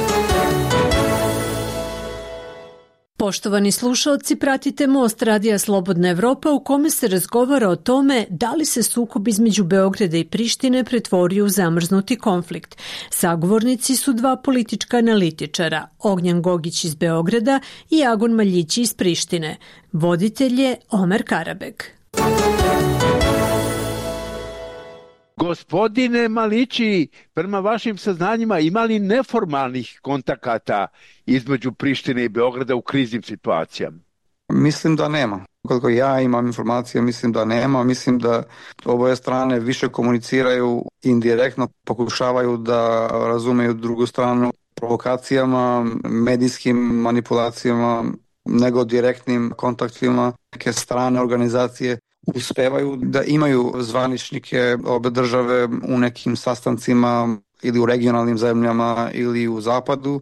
Poštovani slušaoci, pratite Most Radija Slobodna Evropa u kome se razgovara o tome da li se sukob između Beograda i Prištine pretvorio u zamrznuti konflikt. Sagovornici su dva politička analitičara, Ognjan Gogić iz Beograda i Agon Maljići iz Prištine. Voditelj je Omer Karabek. Gospodine Malići, prema vašim saznanjima ima li neformalnih kontakata između Prištine i Beograda u kriznim situacijama? Mislim da nema. Koliko ja imam informacije, mislim da nema. Mislim da oboje strane više komuniciraju indirektno, pokušavaju da razumeju drugu stranu provokacijama, medijskim manipulacijama, nego direktnim kontaktima. Neke strane organizacije uspevaju da imaju zvaničnike obe države u nekim sastancima ili u regionalnim zemljama ili u zapadu,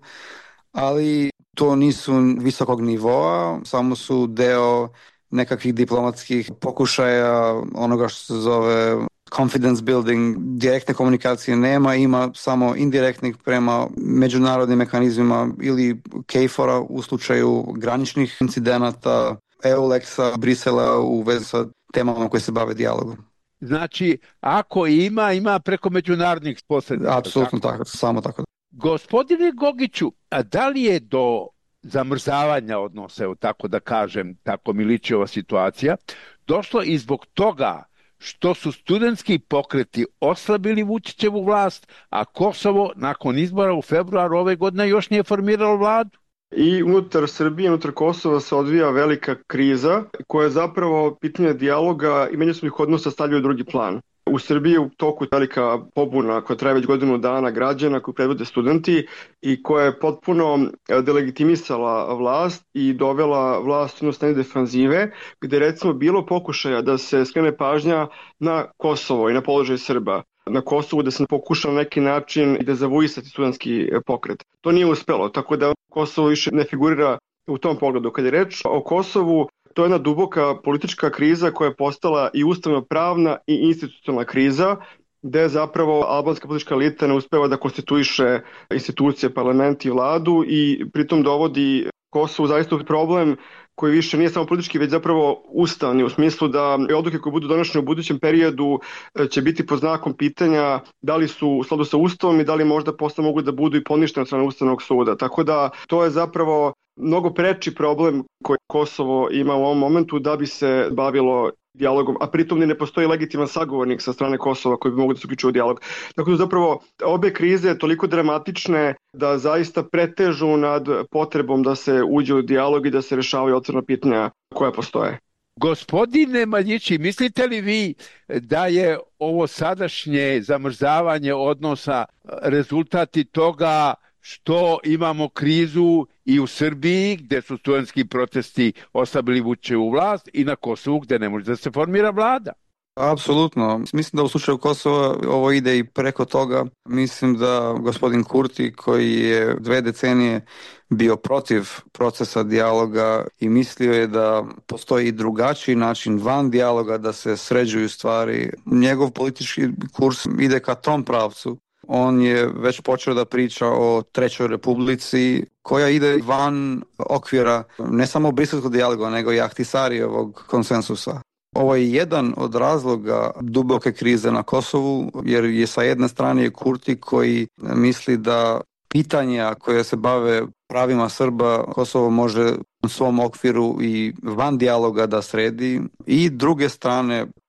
ali to nisu visokog nivoa, samo su deo nekakvih diplomatskih pokušaja, onoga što se zove confidence building. Direktne komunikacije nema, ima samo indirektnih prema međunarodnim mehanizmima ili K F O R-a u slučaju graničnih incidenata, EULEX-a, Brisela u vezi sa temama koje se bave dijalogom. Znači, ako ima, ima preko međunarodnih posrednika. Apsolutno tako, tako, samo tako. Gospodine Gogiću, a da li je do zamrzavanja odnosa, evo tako da kažem, tako mi liči ova situacija, došlo i zbog toga što su studentski pokreti oslabili Vučićevu vlast, a Kosovo nakon izbora u februaru ove godine još nije formiralo vladu? I unutar Srbije, unutar Kosova se odvija velika kriza koja je zapravo pitanje dijaloga i međusobnih odnosa stavlja u drugi plan. U Srbiji je u toku velika pobuna koja traje već godinu dana građana koju predvode studenti i koja je potpuno delegitimisala vlast i dovela vlast u stanje defanzive, gde recimo bilo pokušaja da se skrene pažnja na Kosovo i na položaj Srba. Na Kosovu da se pokuša na neki način dezavuisati studentski pokret. To nije uspelo, tako da Kosovo više ne figurira u tom pogledu. Kad je reč o Kosovu, to je jedna duboka politička kriza koja je postala i ustavno-pravna i institucionalna kriza, gde zapravo albanska politička elita ne uspeva da konstituiše institucije, parlament i vladu i pritom dovodi Kosovo zaista u problem koji više nije samo politički, već zapravo ustavni, u smislu da odluke koje budu donošene u budućem periodu će biti pod znakom pitanja da li su u skladu sa ustavom i da li možda posle mogu da budu i poništene od strane Ustavnog suda. Tako da to je zapravo mnogo preči problem koji Kosovo ima u ovom momentu da bi se bavilo dijalogom, a pritom ni ne postoji legitiman sagovornik sa strane Kosova koji bi mogu da se uključuju u dijalog. Tako da zapravo obe krize toliko dramatične da zaista pretežu nad potrebom da se uđe u dijalog i da se rešavaju otvorena pitanja koja postoje. Gospodine Maljići, mislite li vi da je ovo sadašnje zamrzavanje odnosa rezultati toga što imamo krizu i u Srbiji gde su studentski protesti oslabili Vučićevu vlast i na Kosovu gde ne može da se formira vlada? Apsolutno. Mislim da u slučaju Kosova ovo ide i preko toga. Mislim da gospodin Kurti koji je dve decenije bio protiv procesa dijaloga i mislio je da postoji drugačiji način van dijaloga da se sređuju stvari. Njegov politički kurs ide ka tom pravcu. On je već počeo da priča o Trećoj republici koja ide van okvira ne samo briselskog dijaloga nego i Ahtisarijevog konsensusa. Ovo je jedan od razloga duboke krize na Kosovu jer je sa jedne strane Kurti koji misli da pitanja koje se bave pravima Srba Kosovo može u svom okviru i van dijaloga da sredi i druge strane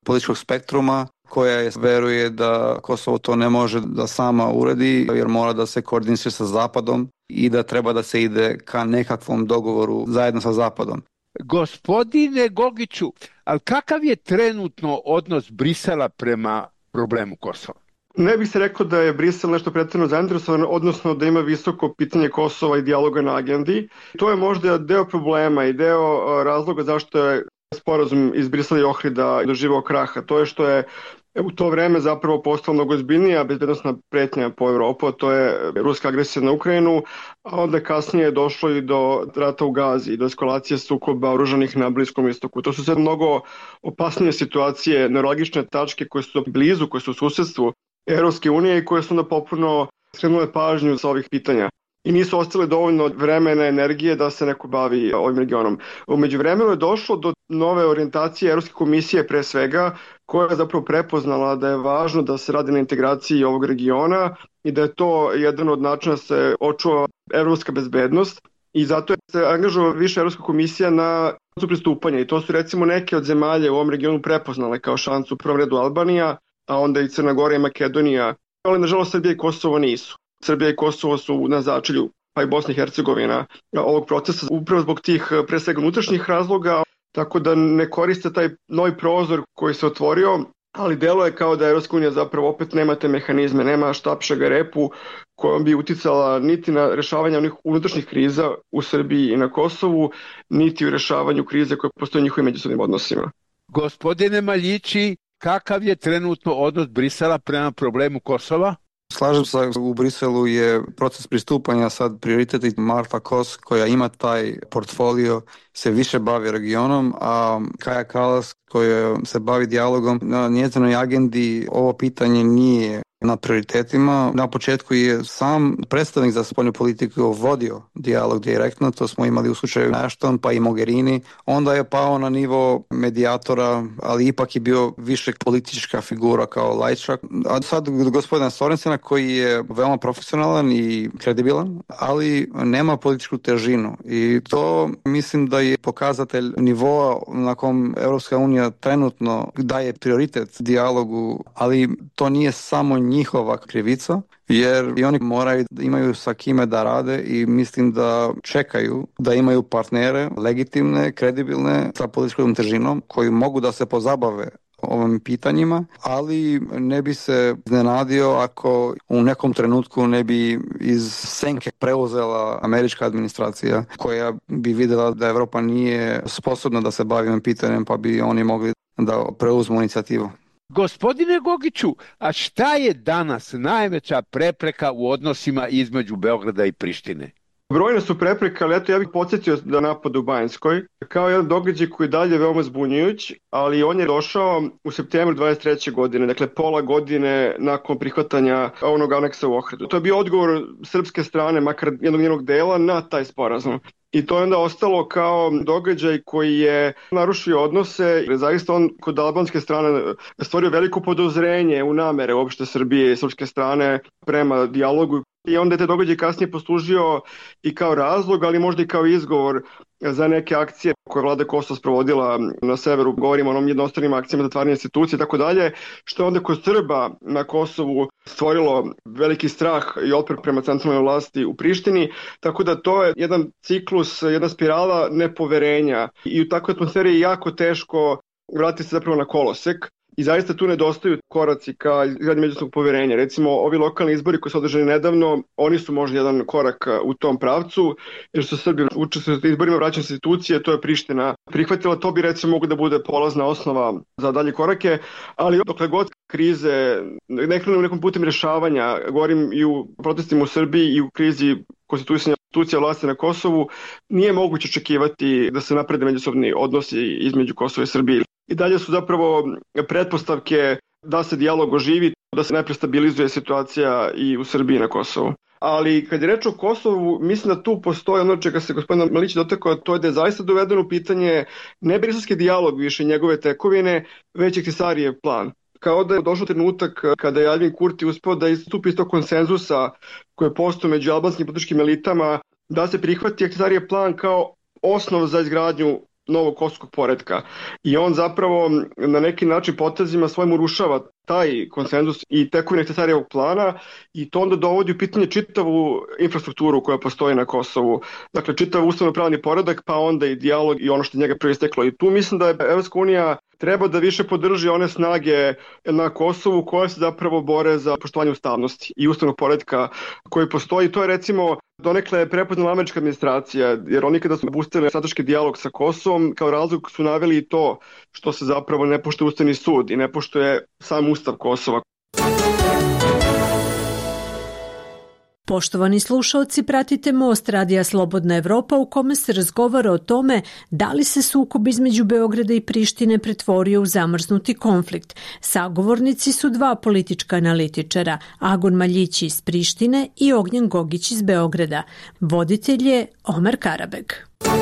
političkog spektruma koja je, veruje da Kosovo to ne može da sama uredi jer mora da se koordiniše sa Zapadom i da treba da se ide ka nekakvom dogovoru zajedno sa Zapadom. Gospodine Gogiću, ali kakav je trenutno odnos Brisela prema problemu Kosova? Ne bih se rekao da je Brisel nešto pretjerano zainteresovan, odnosno da ima visoko pitanje Kosova i dijaloga na agendi. To je možda deo problema i deo razloga zašto je sporazum iz Brisela i Ohrida doživao kraha. To je što je u to vreme zapravo postala mnogo ozbiljnija bezbednosna pretnja po Evropu, a to je ruska agresija na Ukrajinu, a onda kasnije je došlo i do rata u Gazi, do eskalacije sukoba oružanih na Bliskom istoku. To su sve mnogo opasnije situacije, neuralgične tačke koje su blizu, koje su u susedstvu Evropske unije i koje su onda popuno skrenule pažnju sa ovih pitanja. I nisu ostale dovoljno vremena, energije da se neko bavi ovim regionom. U međuvremenu je došlo do nove orijentacije Evropske komisije pre svega, koja je zapravo prepoznala da je važno da se radi na integraciji ovog regiona i da je to jedan od načina da se očuva evropska bezbednost. I zato je se angažovao više Evropska komisija na pristupanje. I to su recimo neke od zemalja u ovom regionu prepoznale kao šansu, u prvom redu Albanija, a onda i Crna Gora i Makedonija. Ali nažalost Srbija i Kosovo nisu. Srbija i Kosovo su na začelju, pa i Bosna i Hercegovina ovog procesa, upravo zbog tih pre svega unutrašnjih razloga, tako da ne koriste taj novi prozor koji se otvorio, ali delo je kao da Evropska unija zapravo opet nema te mehanizme, nema štapšega repu kojom bi uticala niti na rešavanje onih unutrašnjih kriza u Srbiji i na Kosovu, niti u rešavanju krize koje postoje u njihovim međusobnim odnosima. Gospodine Maljići, kakav je trenutno odnos Brisela prema problemu Kosova? Slažem se, u Briselu je proces pristupanja sad prioritet i Marta Kos koja ima taj portfolio se više bavi regionom, a Kaja Kallas koja se bavi dijalogom na njezinoj agendi ovo pitanje nije na prioritetima. Na početku je sam predstavnik za spoljnu politiku vodio dijalog direktno, to smo imali u slučaju Ashton pa i Mogherini, onda je pao na nivo medijatora, ali ipak je bio više politička figura kao lajčak. A sad gospodina Sorensena koji je veoma profesionalan i kredibilan, ali nema političku težinu i to mislim da je pokazatelj nivoa na kom Evropska unija trenutno daje prioritet dijalogu, ali to nije samo njihova krivica, jer i oni moraju da imaju sa kime da rade i mislim da čekaju da imaju partnere legitimne, kredibilne sa političkom težinom koji mogu da se pozabave ovim pitanjima, ali ne bi se iznenadio ako u nekom trenutku ne bi iz senke preuzela američka administracija koja bi videla da Evropa nije sposobna da se bavi ovim pitanjem pa bi oni mogli da preuzmu inicijativu. Gospodine Gogiću, a šta je danas najveća prepreka u odnosima između Beograda i Prištine? Brojne su prepreke, ali eto ja bih podsjetio da napad u Banjskoj, kao jedan događaj koji dalje veoma zbunjujuć, ali on je došao u septembru dvadeset treće godine, dakle pola godine nakon prihvatanja onog aneksa u Ohridu. To je bio odgovor srpske strane, makar jednog njenog dela, na taj sporazum. I to je onda ostalo kao događaj koji je narušio odnose, jer zaista on kod albanske strane stvorio veliko podozrenje u namere uopšte Srbije i srpske strane prema dijalogu. I onda je te događaj kasnije poslužio i kao razlog, ali možda i kao izgovor za neke akcije koje vlada Kosova sprovodila na severu, govorimo o onom jednostranim akcijama zatvaranja institucije i tako dalje, što je onda kod Srba na Kosovu stvorilo veliki strah i otpor prema centralnoj vlasti u Prištini, tako da to je jedan ciklus, jedna spirala nepoverenja i u takvoj atmosferi je jako teško vratiti se zapravo na kolosek. I zaista tu nedostaju koraci ka izgradnji međusobnog poverenja. Recimo, ovi lokalni izbori koji su održani nedavno, oni su možda jedan korak u tom pravcu, jer su Srbi učestvovali u izborima vraćanja institucije, to je Priština prihvatila, to bi recimo mogu da bude polazna osnova za dalje korake, ali dokle god krize ne krenu nekom putem rešavanja, govorim i u protestima u Srbiji i u krizi konstituisanja institucija vlasti na Kosovu, nije moguće očekivati da se naprede međusobni odnosi između Kosova i Srbije. I dalje su zapravo pretpostavke da se dijalog oživi, da se najpre stabilizuje situacija i u Srbiji i na Kosovu. Ali kad je reč o Kosovu, mislim da tu postoji ono čega se gospodin Malić dotakao, to je da je zaista dovedeno u pitanje ne briselski dijalog više njegove tekovine, već Ahtisarijev plan. Kao da je došao trenutak kada je Aljbin Kurti uspeo da istupi iz tog konsenzusa koje postoji među albanskim političkim elitama, da se prihvati Ahtisarijev plan kao osnov za izgradnju novog kosovskog poretka. I on zapravo na neki način potezima svojim urušava taj konsenzus i tekovine Cesarejevog plana i to onda dovodi u pitanje čitavu infrastrukturu koja postoji na Kosovu. Dakle, čitav ustavno-pravni poredak, pa onda i dijalog i ono što njega proisteklo. I tu mislim da je Evropska unija treba da više podrži one snage na Kosovu koje se zapravo bore za poštovanje ustavnosti i ustavnog poretka koji postoji. To je recimo donekle prepoznala američka administracija, jer oni kada su bustili strateški dijalog sa Kosovom, kao razlog su naveli i to što se zapravo ne poštuje Ustavni sud i ne poštuje sam Ustav Kosova. Poštovani slušalci, pratite Most Radija Slobodna Evropa u kome se razgovara o tome da li se sukob između Beograda i Prištine pretvorio u zamrznuti konflikt. Sagovornici su dva politička analitičara, Agon Maljić iz Prištine i Ognjen Gogić iz Beograda. Voditelj je Omer Karabeg.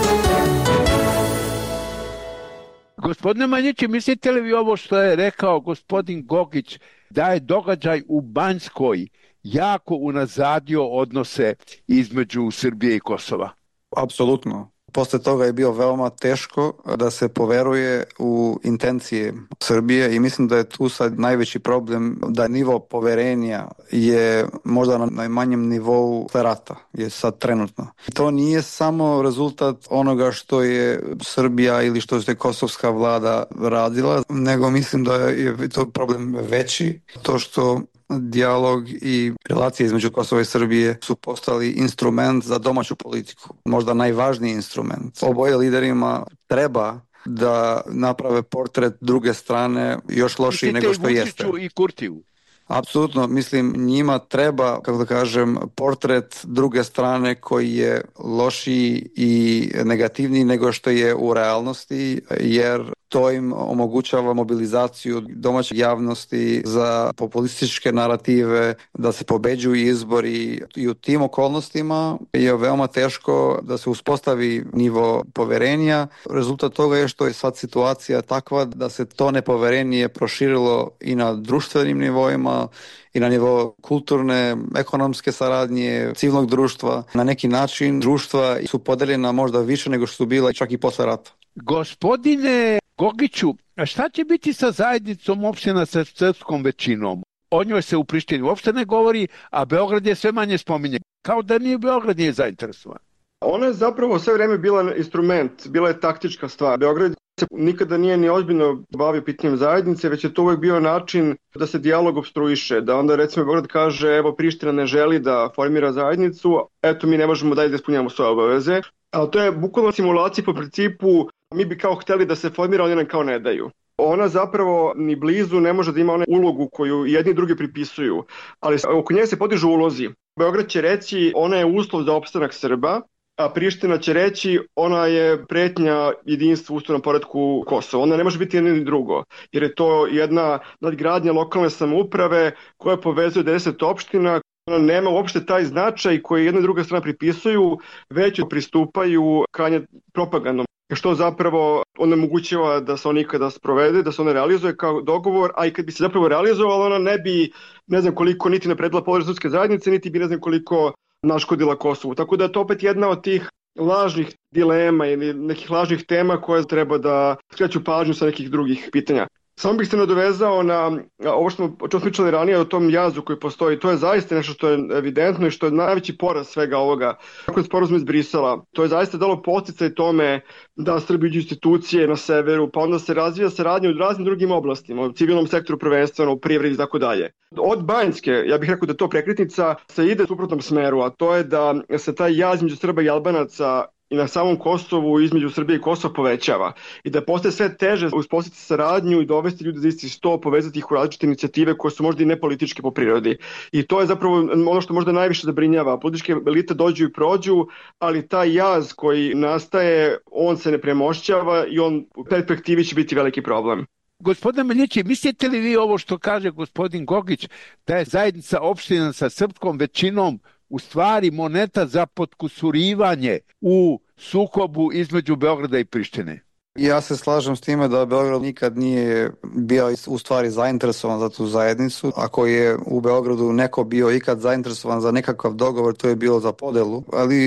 Gospodine Maljić, mislite li vi ovo što je rekao gospodin Gogić, da je događaj u Banjskoj jako unazadio odnose između Srbije i Kosova? Apsolutno. Posle toga je bio veoma teško da se poveruje u intencije Srbije i mislim da je tu sad najveći problem da nivo poverenja je možda na najmanjem nivou rata, je sad trenutno. To nije samo rezultat onoga što je Srbija ili što je kosovska vlada radila, nego mislim da je to problem veći, to što dijalog i relacije između Kosova i Srbije su postali instrument za domaću politiku, možda najvažniji instrument. Oboje liderima treba da naprave portret druge strane još lošiji nego što jeste. I Kurtiju. Apsolutno, mislim, njima treba, kako da kažem, portret druge strane koji je lošiji i negativniji nego što je u realnosti, jer to im omogućava mobilizaciju domaće javnosti za populističke narative, da se pobeđuju izbori i u tim okolnostima je veoma teško da se uspostavi nivo poverenja. Rezultat toga je što je sad situacija takva da se to nepoverenje proširilo i na društvenim nivoima i na nivo kulturne, ekonomske saradnje, civilnog društva. Na neki način društva su podeljena možda više nego što su bila čak i posle rata. Gospodine Gogiću, a šta će biti sa zajednicom opština sa srpskom većinom? O njoj se u Prištini uopšte ne govori, a Beograd je sve manje spominje. Kao da nije Beograd nije zainteresovan. Ona je zapravo sve vreme bila instrument, bila je taktička stvar. Beograd se nikada nije ni ozbiljno bavio pitanjem zajednice, već je to uvek bio način da se dijalog obstruiše, da onda recimo Beograd kaže evo Priština ne želi da formira zajednicu, eto mi ne možemo dalje da ispunjamo svoje obaveze. Ali to je bukvalno simulacija po principu mi bi kao hteli da se formira, oni nam kao ne daju. Ona zapravo ni blizu ne može da ima onu ulogu koju jedni i drugi pripisuju, ali oko nje se podižu ulozi. Beograd će reći ona je uslov za opstanak Srba, a Priština će reći ona je pretnja jedinstvu u ustavnom poretku Kosova. Ona ne može biti jedno ni drugo, jer je to jedna nadgradnja lokalne samouprave koja povezuje deset opština. Ona nema uopšte taj značaj koji jedna i druga strana pripisuju, već pristupaju krajnje propagandom, što zapravo onemogućava da se on ikada sprovede, da se ona realizuje kao dogovor, a i kad bi se zapravo realizovala, ona ne bi, ne znam koliko, niti napredila položaj srpske zajednice, niti bi ne znam koliko naškodila Kosovu. Tako da je to opet jedna od tih lažnih dilema ili nekih lažnih tema koje treba da skreću pažnju sa nekih drugih pitanja. Samo bih se nadovezao na ovo što smo o čemu pričali ranije, o tom jazu koji postoji. To je zaista nešto što je evidentno i što je najveći poraz svega ovoga. Kako je sporazum iz Brisela, to je zaista dalo podsticaj tome da Srbi uđu institucije na severu, pa onda se razvija saradnja u raznim drugim oblastima, u civilnom sektoru prvenstveno, u privredi i tako dalje. Od Banjske, ja bih rekao da to prekretnica se ide u suprotnom smeru, a to je da se taj jaz među Srba i Albanaca i na samom Kosovu između Srbije i Kosova povećava i da postaje sve teže uspostaviti saradnju i dovesti ljude za isti sto, povezati ih u različite inicijative koje su možda i nepolitičke po prirodi. I to je zapravo ono što možda najviše zabrinjava. Političke elite dođu i prođu, ali taj jaz koji nastaje, on se ne premošćava i on u perspektivi će biti veliki problem. Gospodine Maljići, mislite li vi ovo što kaže gospodin Gogić, da je zajednica opština sa srpskom većinom u stvari moneta za potkusurivanje u sukobu između Beograda i Prištine? Ja se slažem s time da Beograd nikad nije bio u stvari zainteresovan za tu zajednicu. Ako je u Beogradu neko bio ikad zainteresovan za nekakav dogovor, to je bilo za podelu. Ali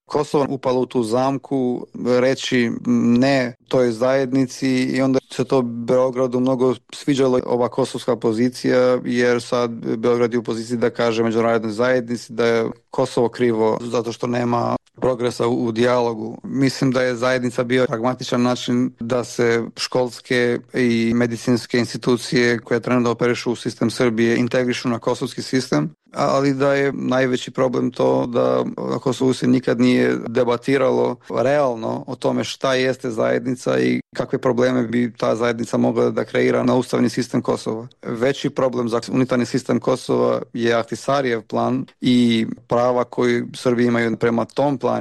Kosovo upalo u tu zamku reći ne toj zajednici i onda se to Beogradu mnogo sviđalo ova kosovska pozicija, jer sad Beograd je u poziciji da kaže međunarodnoj zajednici da je Kosovo krivo zato što nema progresa u, u dijalogu. Mislim da je zajednica bio pragmatičan način da se školske i medicinske institucije koje trenutno operišu u sistem Srbije integrišu na kosovski sistem, ali da je najveći problem to da na Kosovu se nikad nije debatiralo realno o tome šta jeste zajednica i kakve probleme bi ta zajednica mogla da kreira na ustavni sistem Kosova. Veći problem za unitarni sistem Kosova je Ahtisarijev plan i prava koji Srbi imaju prema tom planu,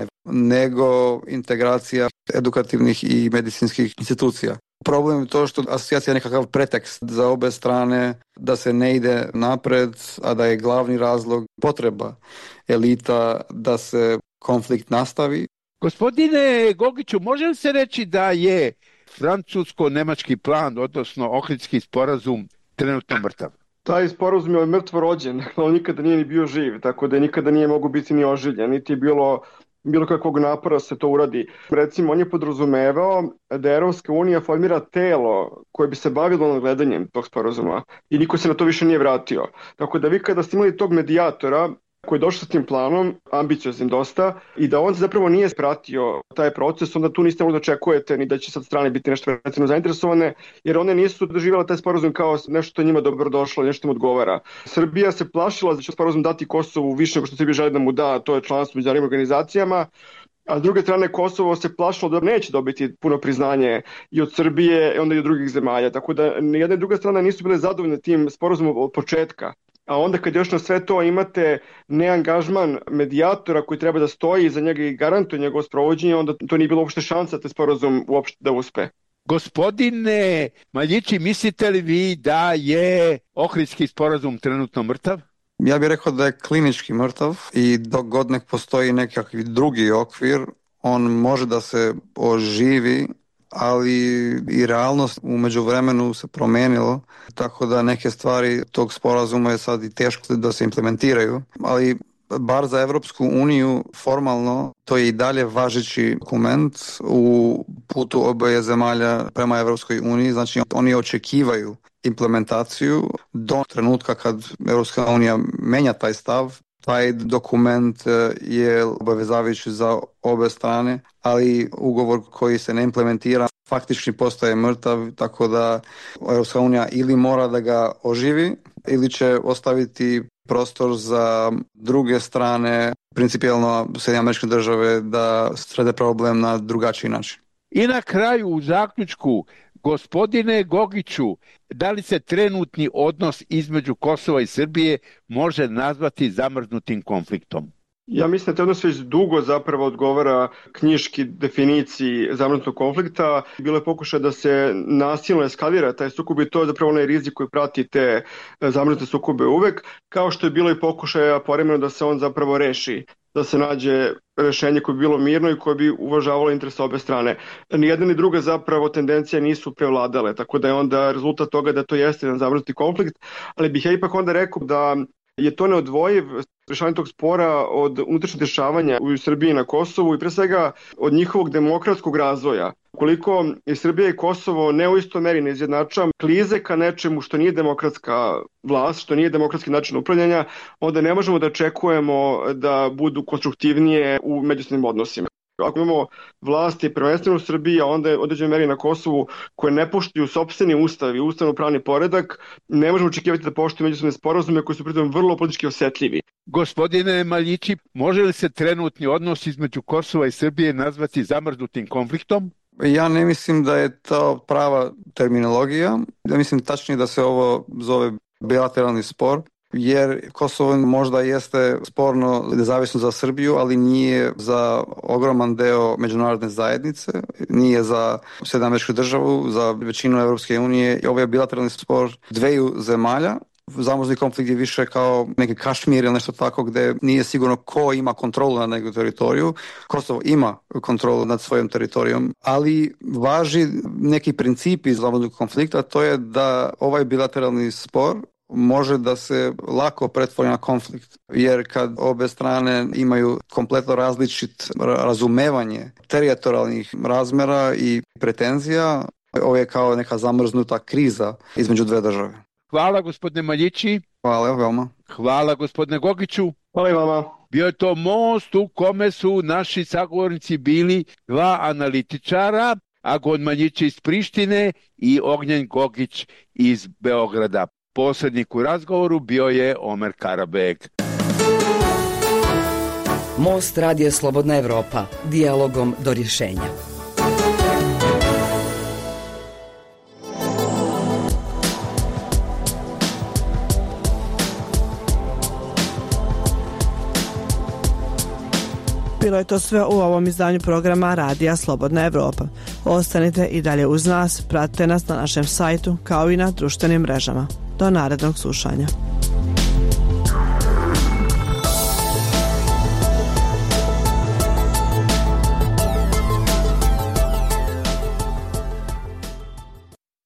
nego integracija edukativnih i medicinskih institucija. Problem je to što asocijacija je nekakav pretekst za obe strane da se ne ide napred, a da je glavni razlog potreba elita da se konflikt nastavi. Gospodine Gogiću, može li se reći da je francusko-nemački plan, odnosno Ohridski sporazum, trenutno mrtav? Taj sporazum je mrtvo rođen, on nikada nije ni bio živ, tako da nikada nije mogu biti ni oživljen, niti je bilo bilo kakvog napora se to uradi. Recimo, on je podrazumevao da Evropska unija formira telo koje bi se bavilo nadgledanjem tog sporazuma i niko se na to više nije vratio. Tako da vi kada ste imali tog medijatora koji je došao s tim planom, ambicioznim dosta, i da on zapravo nije pratio taj proces, onda tu niste mogli da očekujete ni da će sad strane biti nešto recimo zainteresovane, jer one nisu doživjela taj sporazum kao nešto što njima dobro došlo, nešto im odgovara. Srbija se plašila da će sporazum dati Kosovu više nego što Srbija želi da mu da, to je članstvo u međunarodnim organizacijama, a s druge strane Kosovo se plašilo da neće dobiti puno priznanje i od Srbije i onda i od drugih zemalja, tako da ni jedna i druga strana nisu bile zadovoljne tim sporazumom od početka. A onda kad još na sve to imate neangažman medijatora koji treba da stoji iza njega i garantuje njegovo sprovođenje, onda to nije bilo uopšte šansa te sporazum uopšte da uspe. Gospodine Maljići, mislite li vi da je Ohridski sporazum trenutno mrtav? Ja bih rekao da je klinički mrtav i dok god nek postoji nekakvi drugi okvir, on može da se oživi, ali i realnost u međuvremenu se promenilo, tako da neke stvari tog sporazuma je sad i teško da se implementiraju, ali bar za Evropsku uniju formalno to je i dalje važeći dokument u putu oboje zemalja prema Evropskoj uniji, znači oni očekivaju implementaciju do trenutka kad Evropska unija menja taj stav. Taj dokument je obavezavajući za obe strane, ali ugovor koji se ne implementira faktički postaje mrtav, tako da Evropska unija ili mora da ga oživi ili će ostaviti prostor za druge strane, principijelno Sjedinjene Američke Države, da srede problem na drugačiji način. I na kraju u zaključku, gospodine Gogiću, da li se trenutni odnos između Kosova i Srbije može nazvati zamrznutim konfliktom? Ja mislim da te odnos već dugo zapravo odgovara knjiški definiciji zamrznutog konflikta. Bilo je pokušaj da se nasilno eskalira taj sukob i to je zapravo onaj rizik koji prati te zamrznute sukobe uvek, kao što je bilo i pokušaja povremeno da se on zapravo reši, da se nađe rešenje koje bi bilo mirno i koje bi uvažavalo interese obe strane. Nijedna ni druga zapravo tendencije nisu prevladale, tako da je onda rezultat toga da to jeste jedan zamrznuti konflikt, ali bih ja ipak onda rekao da je to neodvojiv rešavanje tog spora od unutrašnjih dešavanja u Srbiji i na Kosovu i pre svega od njihovog demokratskog razvoja. Koliko je Srbija i Kosovo ne u istoj meri ne izjednačava klize ka nečemu što nije demokratska vlast, što nije demokratski način upravljanja, onda ne možemo da očekujemo da budu konstruktivnije u međusobnim odnosima. Ako imamo vlasti prvenstveno u Srbiji, a onda je određenoj meri na Kosovu koje ne poštuju sopstveni ustav i ustavno-pravni poredak, ne možemo očekivati da poštuju međusobne sporazume koji su pritom vrlo politički osetljivi. Gospodine Maljići, može li se trenutni odnos između Kosova i Srbije nazvati zamrznutim konfliktom? Ja ne mislim da je to prava terminologija. Ja mislim tačnije da se ovo zove bilateralni spor, jer Kosovo možda jeste sporno nezavisno za Srbiju, ali nije za ogroman deo međunarodne zajednice, nije za Sjedinjene Američke Države, za većinu Evropske unije. Ovo je bilateralni spor dveju zemalja. Zamrzni konflikt je više kao neki Kašmir ili nešto tako gde nije sigurno ko ima kontrolu nad nekom teritoriju. Kosovo ima kontrolu nad svojim teritorijom, ali važi neki princip iz zamrznog konflikta, to je da ovaj bilateralni spor može da se lako pretvori na konflikt, jer kad obe strane imaju kompletno različit razumevanje teritorijalnih razmera i pretenzija, ovo je kao neka zamrznuta kriza između dve države. Hvala gospodine Maljići. Hvala veoma. Hvala gospodine Gogiću. Hvala i vama. Bio je to most u kome su naši sagovornici bili dva analitičara, Agon Maljić iz Prištine i Ognjen Gogić iz Beograda. Posrednik u razgovoru bio je Omer Karabeg. Most Radija Slobodna Evropa. Dijalogom do rješenja. Bilo je to sve u ovom izdanju programa Radija Slobodna Evropa. Ostanite i dalje uz nas, pratite nas na našem sajtu kao i na društvenim mrežama. Do narednog slušanja.